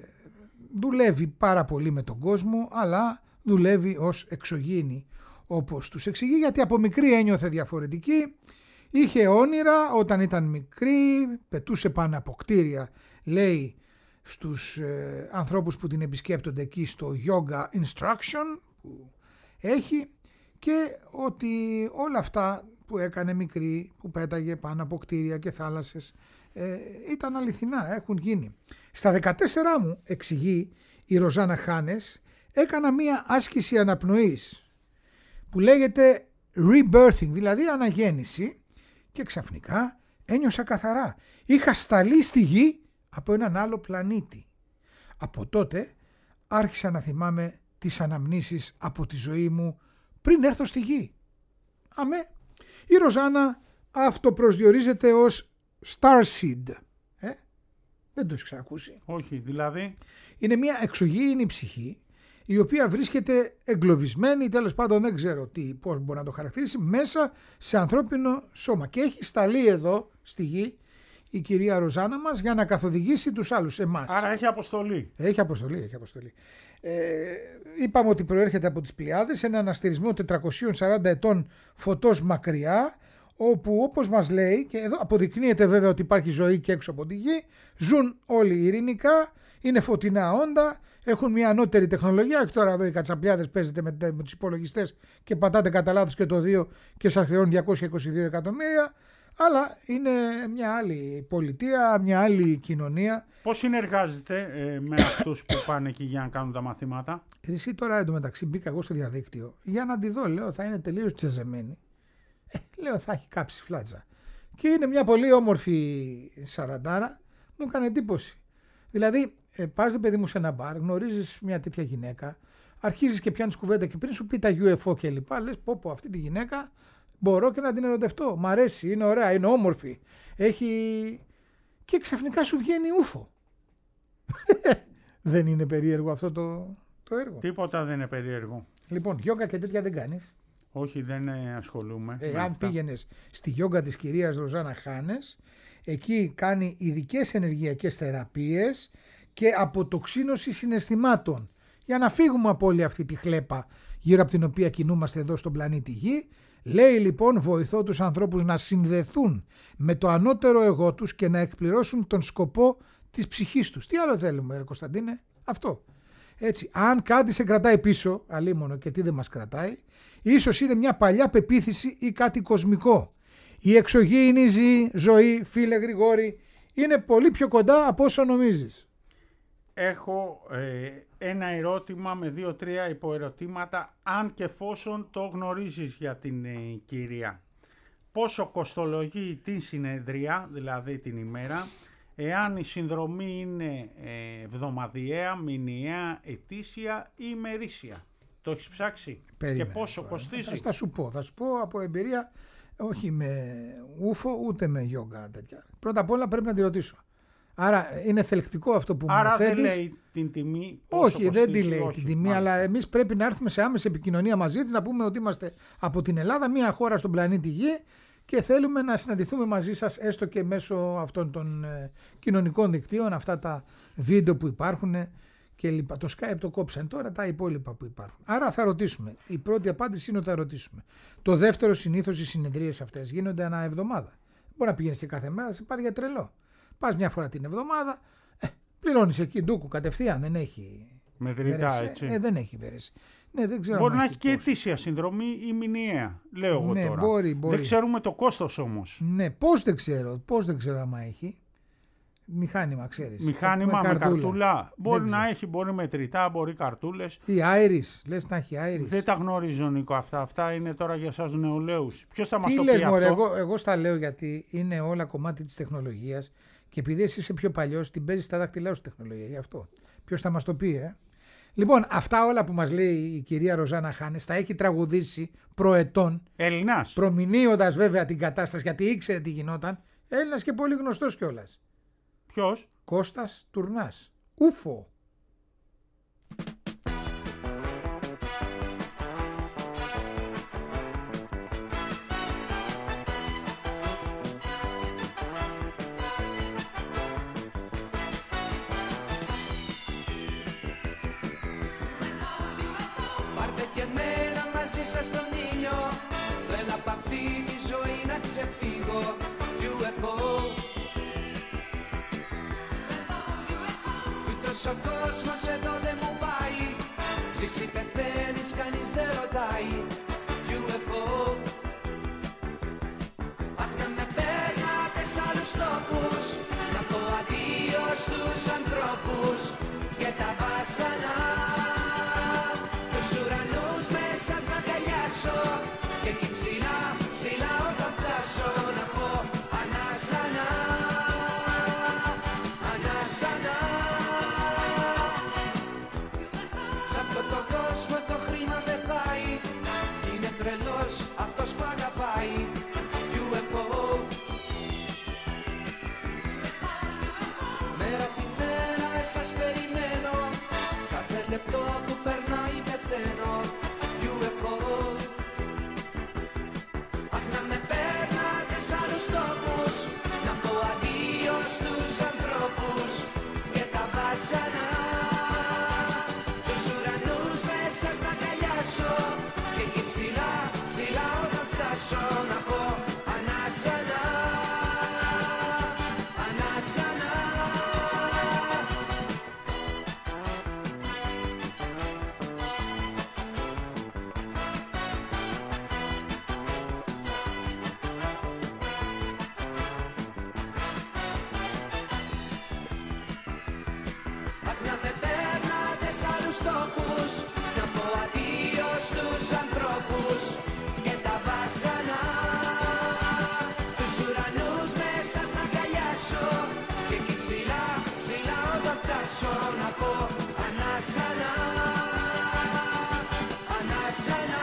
δουλεύει πάρα πολύ με τον κόσμο, αλλά δουλεύει ως εξωγήινη, όπως τους εξηγεί, γιατί από μικρή ένιωθε διαφορετική, είχε όνειρα όταν ήταν μικρή, πετούσε πάνω από κτίρια, λέει, στους ε, ανθρώπους που την επισκέπτονται εκεί στο Yoga Instruction που έχει, και ότι όλα αυτά που έκανε μικρή, που πέταγε πάνω από κτίρια και θάλασσες, ε, ήταν αληθινά, έχουν γίνει. Στα δεκατέσσερα μου, εξηγεί η Ροζάνα Χάνες, έκανα μία άσκηση αναπνοής που λέγεται rebirthing, δηλαδή αναγέννηση, και ξαφνικά ένιωσα καθαρά. Είχα σταλεί στη γη από έναν άλλο πλανήτη. Από τότε άρχισα να θυμάμαι τις αναμνήσεις από τη ζωή μου πριν έρθω στη γη. Αμέ. Η Ροζάνα αυτοπροσδιορίζεται ως Starseed. Ε? Δεν το έχεις ξανακούσει? Όχι, δηλαδή. Είναι μια εξωγήινη ψυχή, η οποία βρίσκεται εγκλωβισμένη, τέλος πάντων δεν ξέρω τι, πώς μπορεί να το χαρακτηρίσει, μέσα σε ανθρώπινο σώμα. Και έχει σταλεί εδώ στη γη η κυρία Ροζάνα μας για να καθοδηγήσει τους άλλους, εμάς. Άρα έχει αποστολή. Έχει αποστολή, έχει αποστολή. Ε, είπαμε ότι προέρχεται από τις Πλιάδες, ένα αναστηρισμό τετρακοσίων σαράντα ετών φωτός μακριά, όπου όπως μας λέει, και εδώ αποδεικνύεται βέβαια ότι υπάρχει ζωή και έξω από τη γη, ζουν όλοι ειρηνικά, είναι φωτεινά όντα, έχουν μια ανώτερη τεχνολογία. Όχι τώρα εδώ οι κατσαπλιάδες παίζετε με, με τους υπολογιστές και πατάτε κατά λάθος και το δύο και σας χρεώνουν διακόσια είκοσι δύο εκατομμύρια. Αλλά είναι μια άλλη πολιτεία, μια άλλη κοινωνία. Πώς συνεργάζεται ε, με αυτούς που πάνε εκεί για να κάνουν τα μαθήματα? Εσύ τώρα εντωμεταξύ μπήκα εγώ στο διαδίκτυο για να τη δω, λέω θα είναι τελείως τσεζεμένη. Ε, λέω θα έχει κάψει φλάτσα. Και είναι μια πολύ όμορφη σαραντάρα, μου έκανε εντύπωση. Δηλαδή ε, πας παιδί μου σε ένα μπαρ, γνωρίζεις μια τέτοια γυναίκα, αρχίζεις και πιάνεις κουβέντα και πριν σου πει τα γιου εφ ο και λοιπά, λες πω πω αυτή τη γυναίκα μπορώ και να την ερωτευτώ. Μ' αρέσει, είναι ωραία, είναι όμορφη. Έχει... Και ξαφνικά σου βγαίνει ούφο. Δεν είναι περίεργο αυτό το, το έργο? Τίποτα δεν είναι περίεργο. Λοιπόν, γιόγκα και τέτοια δεν κάνεις? Όχι, δεν ασχολούμαι. Ε, αν πήγαινες στη γιόγκα της κυρίας Ροζάνα Χάνες, εκεί κάνει ειδικές ενεργειακές θεραπείες και αποτοξίνωση συναισθημάτων. Για να φύγουμε από όλη αυτή τη χλέπα γύρω από την οποία κινούμαστε εδώ στον πλανήτη Γη. Λέει λοιπόν, βοηθώ τους ανθρώπους να συνδεθούν με το ανώτερο εγώ τους και να εκπληρώσουν τον σκοπό της ψυχής τους. Τι άλλο θέλουμε, ρε Κωνσταντίνε? Αυτό. Έτσι, αν κάτι σε κρατάει πίσω, αλίμονο, και τι δεν μας κρατάει, ίσως είναι μια παλιά πεποίθηση ή κάτι κοσμικό. Η εξωγήινη ζωή, φίλε Γρηγόρη, είναι πολύ πιο κοντά από όσο νομίζεις. Έχω ε, ένα ερώτημα με δύο-τρία υποερωτήματα, αν και εφόσον το γνωρίζεις για την ε, κυρία. Πόσο κοστολογεί την συνεδρία, δηλαδή την ημέρα, εάν η συνδρομή είναι ε, εβδομαδιαία, μηνιαία, ετήσια ή ημερήσια? Το έχεις ψάξει? Περίμενε, και πόσο κοστίζει? Θα σου πω, θα σου πω από εμπειρία, όχι με ούφο ούτε με γιόγκα τέτοια. Πρώτα απ' όλα πρέπει να τη ρωτήσω. Άρα είναι θελκτικό αυτό που Άρα μου θέτεις. δεν λέει την τιμή? Όχι, κοστίζει, δεν τη λέει όχι, την τιμή, μάλιστα. αλλά εμείς πρέπει να έρθουμε σε άμεση επικοινωνία μαζί της, να πούμε ότι είμαστε από την Ελλάδα, μια χώρα στον πλανήτη Γη, και θέλουμε να συναντηθούμε μαζί σας έστω και μέσω αυτών των ε, κοινωνικών δικτύων, αυτά τα βίντεο που υπάρχουν και λοιπά. Το Skype το κόψαν, τώρα τα υπόλοιπα που υπάρχουν. Άρα θα ρωτήσουμε. Η πρώτη απάντηση είναι ότι θα ρωτήσουμε. Το δεύτερο, συνήθως οι συνεδρίες αυτές γίνονται ανά εβδομάδα. Μπορεί να πηγαίνεις και κάθε μέρα, σε πάρει για τρελό. Πας μια φορά την εβδομάδα, ε, πληρώνεις εκεί ντούκου κατευθείαν, δεν έχει. Μετρητά, έτσι. Ε, δεν έχει βέρεση. Ναι, δεν ξέρω. Μπορεί να έχει έχει και πώς. ετήσια συνδρομή ή μηνιαία, λέω εγώ Ναι, τώρα. μπορεί, μπορεί. Δεν ξέρουμε το κόστος όμως. Ναι, πώς δεν ξέρω, πώς δεν ξέρω άμα έχει. Μηχάνημα, ξέρεις. Μηχάνημα με καρτούλα. καρτούλα. Μπορεί Δεν να ξέρω. έχει, μπορεί μετρητά, μπορεί καρτούλες. Ή Iris, λες να έχει Iris. Δεν τα γνωρίζω, Νίκο, αυτά. Αυτά είναι τώρα για εσάς νεολαίους. Ποιος θα μας Τι το λες, πει μωρέ, αυτό? εγώ, εγώ στα λέω γιατί είναι όλα κομμάτι της τεχνολογίας και επειδή εσύ είσαι πιο παλιός, την παίζεις στα δάχτυλά σου τεχνολογία. Γι' αυτό. Ποιος θα μας το πει, ε? Λοιπόν, αυτά όλα που μας λέει η κυρία Ροζάνα Χάνες τα έχει τραγουδήσει προετών. Ελληνάς. Προμηνύοντας βέβαια την κατάσταση, γιατί ήξερε τι γινόταν. Έλληνας και πολύ γνωστός κιόλας. Ποιος? Κώστας Τουρνάς. Ούφο. Πάρτε και μένα μαζί σας στον ήλιο, δεν απ' αυτή τη ζωή να ξεφύγω. γιου εφ ο. Ούτως ο κόσμος εδώ δεν μου πάει, ζήσει πεθαίνεις κανείς δεν ρωτάει. γιου εφ ο. Αχ, να με παίρνατε σ' άλλους τόπους, να πω αντίο στους ανθρώπους και τα βάσανα. Και εκεί ψηλά, ψηλά όταν φτάσω να πω ανάσανα, ανάσανα. Σ' αυτό το κόσμο το χρήμα δεν πάει, είναι τρελός αυτός που αγαπάει. γιου εφ ο. Μέρα τη μέρα εσάς περιμένω, κάθε λεπτό που περνάει πεθαίνω. γιου εφ ο. Να πω αντίο στους ανθρώπους και τα βάσανα. Τους ουρανούς μέσα στα αγκαλιάσω και εκεί ψηλά, ψηλά όταν φτάσω να πω ανάσανα, ανάσανα. Να με παίρνατε σ' άλλους τόπους, να πω αντίο στους ανθρώπους και τα βάσανα. Τους ουρανούς μέσα στα αγκαλιάσω και εκεί ψηλά, ψηλά όταν φτάσω να πω ανάσανα, ανάσανα.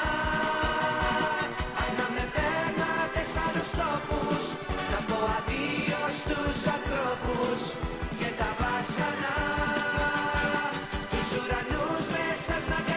Να με παίρνατε σ' άλλους τόπους, να πω αντίο στους ανθρώπους και τα βάσανα. Τους ουρανούς μέσα στα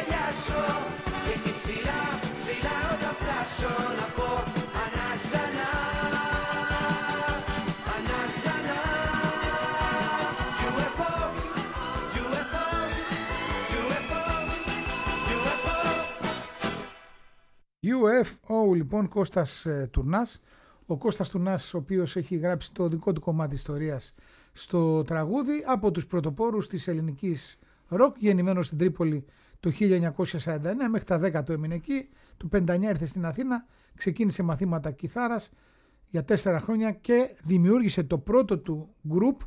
γιου εφ ο λοιπόν, Κώστας ε, Τουρνάς. Ο Κώστας Τουρνάς, ο οποίος έχει γράψει το δικό του κομμάτι ιστορίας στο τραγούδι, από τους πρωτοπόρους της ελληνικής ροκ, γεννημένος στην Τρίπολη το χίλια εννιακόσια σαράντα εννέα, μέχρι τα δέκα του έμεινε εκεί, το πενήντα εννέα ήρθε στην Αθήνα, ξεκίνησε μαθήματα κιθάρας για τέσσερα χρόνια και δημιούργησε το πρώτο του γκρουπ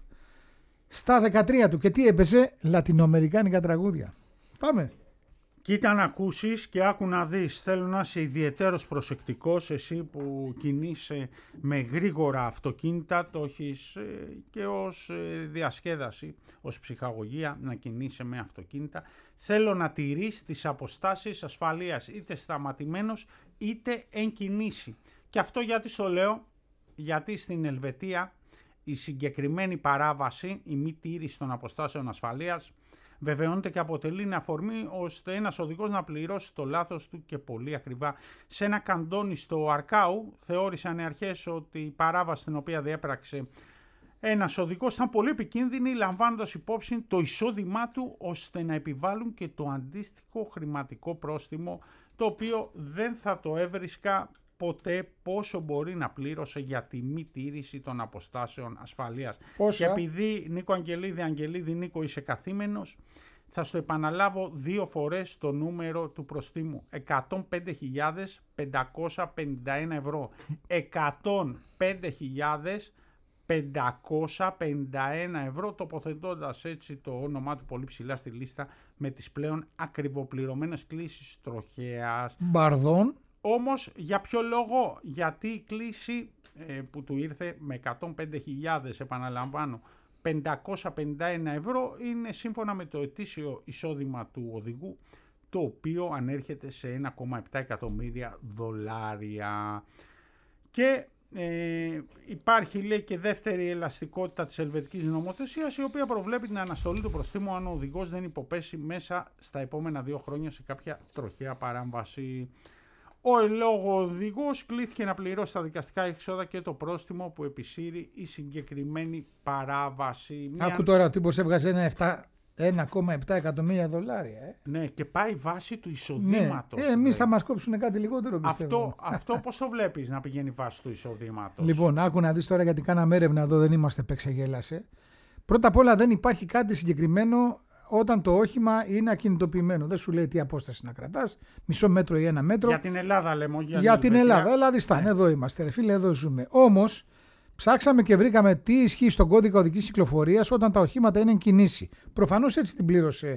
στα δεκατρία του. Και τι έπαιζε? Λατινοαμερικάνικα τραγούδια. Πάμε. Κοίτα να ακούσεις και άκου να δεις. Θέλω να είσαι ιδιαιτέρως προσεκτικός, εσύ που κινείσαι με γρήγορα αυτοκίνητα, το έχεις και ως διασκέδαση, ως ψυχαγωγία να κινείσαι με αυτοκίνητα. Θέλω να τηρείς τις αποστάσεις ασφαλείας, είτε σταματημένος είτε εν κινήσει. Και αυτό γιατί στο λέω? Γιατί στην Ελβετία η συγκεκριμένη παράβαση, η μη τήρηση των αποστάσεων ασφαλείας, βεβαιώνεται και αποτελεί αφορμή ώστε ένας οδηγός να πληρώσει το λάθος του και πολύ ακριβά. Σε ένα καντόνι στο Αρκάου θεώρησαν οι αρχές ότι η παράβαση την οποία διέπραξε ένας οδηγός ήταν πολύ επικίνδυνη, λαμβάνοντας υπόψη το εισόδημά του, ώστε να επιβάλλουν και το αντίστοιχο χρηματικό πρόστιμο, το οποίο δεν θα το έβρισκα ποτέ πόσο μπορεί να πλήρωσε για τη μη τήρηση των αποστάσεων ασφαλείας. Πόσα? Και επειδή, Νίκο Αγγελίδη, Αγγελίδη Νίκο, είσαι καθήμενος, θα στο επαναλάβω δύο φορές το νούμερο του προστίμου. εκατόν πέντε χιλιάδες πεντακόσια πενήντα ένα ευρώ. εκατόν πέντε χιλιάδες πεντακόσια πενήντα ένα ευρώ, τοποθετώντας έτσι το όνομά του πολύ ψηλά στη λίστα με τις πλέον ακριβοπληρωμένες κλήσεις τροχέας. Μπαρδών. Όμως για ποιο λόγο? Γιατί η κλήση ε, που του ήρθε με εκατόν πέντε χιλιάδες, επαναλαμβάνω, πεντακόσια πενήντα ένα ευρώ, είναι σύμφωνα με το ετήσιο εισόδημα του οδηγού, το οποίο ανέρχεται σε ένα κόμμα επτά εκατομμύρια δολάρια. Και ε, υπάρχει, λέει, και δεύτερη ελαστικότητα της ελβετικής νομοθεσίας, η οποία προβλέπει την αναστολή του προστίμου αν ο οδηγός δεν υποπέσει μέσα στα επόμενα δύο χρόνια σε κάποια τροχαία παράμβαση. Ο ελόγω οδηγός κλήθηκε να πληρώσει τα δικαστικά έξοδα και το πρόστιμο που επισύρει η συγκεκριμένη παράβαση. Άκου Μια... τώρα ο τύπος έβγαζε ένα κόμμα επτά εκατομμύρια δολάρια. Ε. Ναι, και πάει βάση του εισοδήματος. Ναι. Ε, εμείς θα μας κόψουν κάτι λιγότερο, πιστεύω. Αυτό, αυτό πώς το βλέπεις να πηγαίνει βάση του εισοδήματος? Λοιπόν, άκου να δεις τώρα, γιατί κάναμε έρευνα εδώ, δεν είμαστε παίξεγέλασε. Πρώτα απ' όλα δεν υπάρχει κάτι συγκεκριμένο όταν το όχημα είναι ακινητοποιημένο. Δεν σου λέει τι απόσταση να κρατάς, μισό μέτρο ή ένα μέτρο. Για την Ελλάδα λέμε. Για, για την Ελλάδα. Ελλάδισταν, ναι. Εδώ είμαστε, ρε φίλε, εδώ ζούμε. Όμως, ψάξαμε και βρήκαμε τι ισχύει στον κώδικα οδικής κυκλοφορίας όταν τα οχήματα είναι εν κινήσει. Προφανώς έτσι την πλήρωσε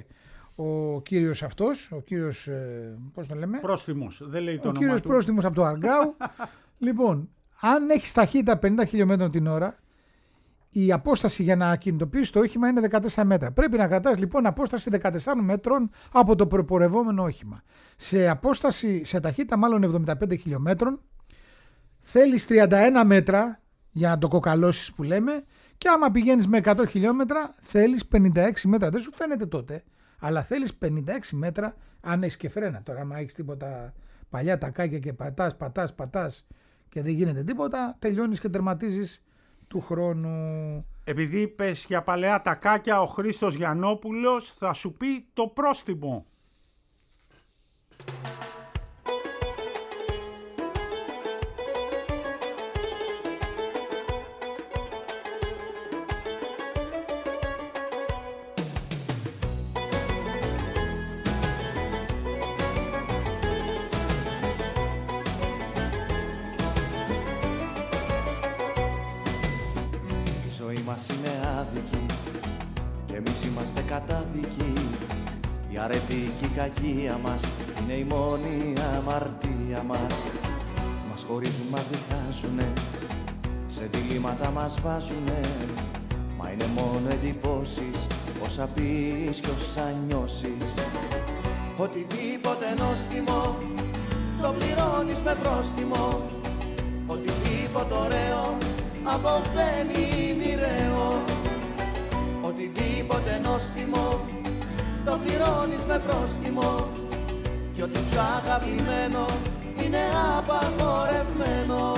ο κύριος αυτός, ο κύριος, πώς το λέμε? Πρόστιμος, δεν λέει το ο όνομα κύριος του. Πρόστιμος από το Αργάου. Λοιπόν, αν έχεις ταχύτητα πενήντα χιλιόμετρων την ώρα, η απόσταση για να κινητοποιήσει το όχημα είναι δεκατέσσερα μέτρα. Πρέπει να κρατάς λοιπόν απόσταση δεκατεσσάρων μέτρων από το προπορευόμενο όχημα. Σε απόσταση, σε ταχύτητα μάλλον εβδομήντα πέντε χιλιόμετρων, θέλεις τριάντα ένα μέτρα για να το κοκαλώσεις που λέμε, και άμα πηγαίνεις με εκατό χιλιόμετρα θέλεις πενήντα έξι μέτρα. Δεν σου φαίνεται τότε, αλλά θέλεις πενήντα έξι μέτρα αν έχεις και φρένα. Τώρα άμα έχεις τίποτα παλιά τακάκια και πατάς, πατάς, πατάς και δεν γίνεται τίποτα, τελειώνεις και τερματίζεις του χρόνου. Επειδή είπες για παλαιά τακάκια, ο Χρήστος Γιαννόπουλος θα σου πει το πρόστιμο. Η αρετή και η κακία μας είναι η μόνη αμαρτία μας. Μας χωρίζουν, μας διχάζουνε, σε διλήμματα μας βάζουνε. Μα είναι μόνο εντυπώσεις, όσα πεις κι όσα νιώσεις. Οτιδήποτε νόστιμο το πληρώνεις με πρόστιμο. Οτιδήποτε ωραίο αποβαίνει μοιραίο. Οτιδήποτε νόστιμο το πληρώνεις με πρόστιμο. Κι ό,τι πιο αγαπημένο είναι απαγορευμένο.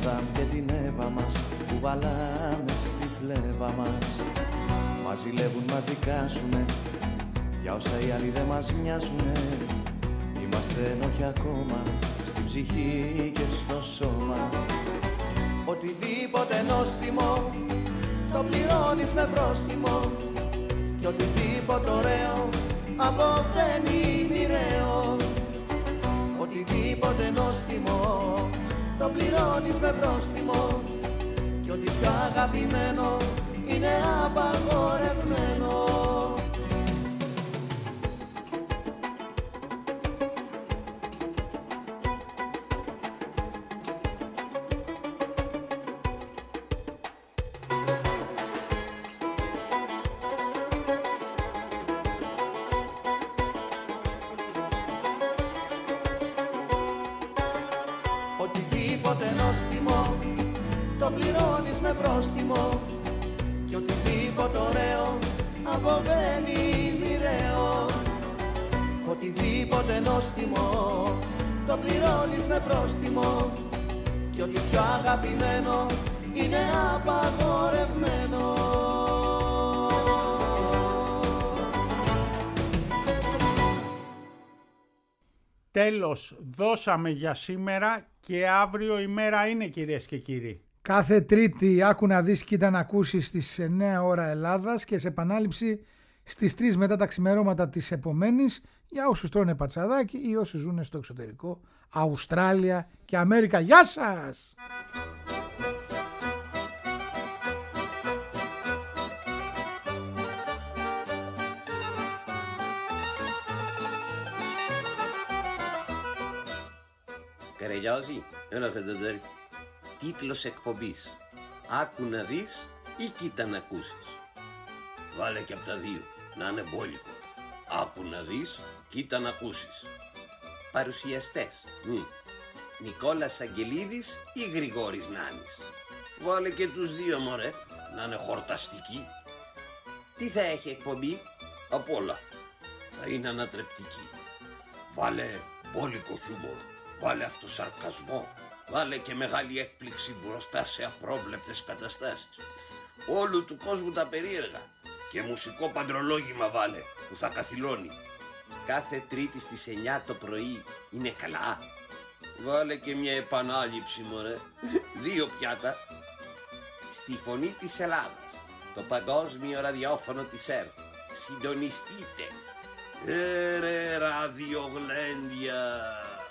Άδαμ και την Εύα μας που βαλάμε στη φλέβα μας. Μας ζηλεύουν, μας δικάσουνε για όσα οι άλλοι δεν μας μοιάζουνε. Είμαστε ενόχοι ακόμα στη ψυχή και στο σώμα. Οτιδήποτε νόστιμο το πληρώνεις με πρόστιμο κι οτιδήποτε ωραίο αποβαίνει μοιραίο. Οτιδήποτε νόστιμο το πληρώνεις με πρόστιμο κι ό,τι πιο αγαπημένο είναι απαγορευμένο. Οτιδήποτε νόστιμο το πληρώνεις με πρόστιμο κι οτιδήποτε ωραίο αποβαίνει μοιραίο. Οτιδήποτε νόστιμο το πληρώνεις με πρόστιμο κι ό,τι πιο αγαπημένο είναι απαγορευμένο. Τέλος, δώσαμε για σήμερα και αύριο η μέρα είναι, κυρίες και κύριοι. Κάθε Τρίτη άκου να δεις, κοίτα να ακούσεις στις εννέα ώρα Ελλάδας και σε επανάληψη στις τρεις μετά τα ξημερώματα της επομένης για όσους τρώνε πατσαδάκι ή όσους ζουν στο εξωτερικό, Αυστράλια και Αμέρικα. Γεια σας! Καρελιάζει, έλα Χατζηδάκη. Τίτλος εκπομπής. Άκου να δεις ή κοίτα να ακούσεις. Βάλε και από τα δύο, να είναι μπόλικο. Άκου να δεις, κοίτα να ακούσεις. Παρουσιαστές. Μ. Νικόλας Αγγελίδης ή Γρηγόρης Νάνης. Βάλε και τους δύο μωρέ, να είναι χορταστικοί. Τι θα έχει εκπομπή? Απ' όλα. Θα είναι ανατρεπτική. Βάλε μπόλικο χιούμορ. Βάλε αυτοσαρκασμό, βάλε και μεγάλη έκπληξη μπροστά σε απρόβλεπτες καταστάσεις. Όλου του κόσμου τα περίεργα και μουσικό παντρολόγημα βάλε που θα καθυλώνει. Κάθε Τρίτη στις εννιά το πρωί είναι καλά. Βάλε και μια επανάληψη μωρέ, δύο πιάτα. Στη Φωνή της Ελλάδας, το παγκόσμιο ραδιόφωνο της ΕΡΤ. Συντονιστείτε. Έρε ραδιογλέντια.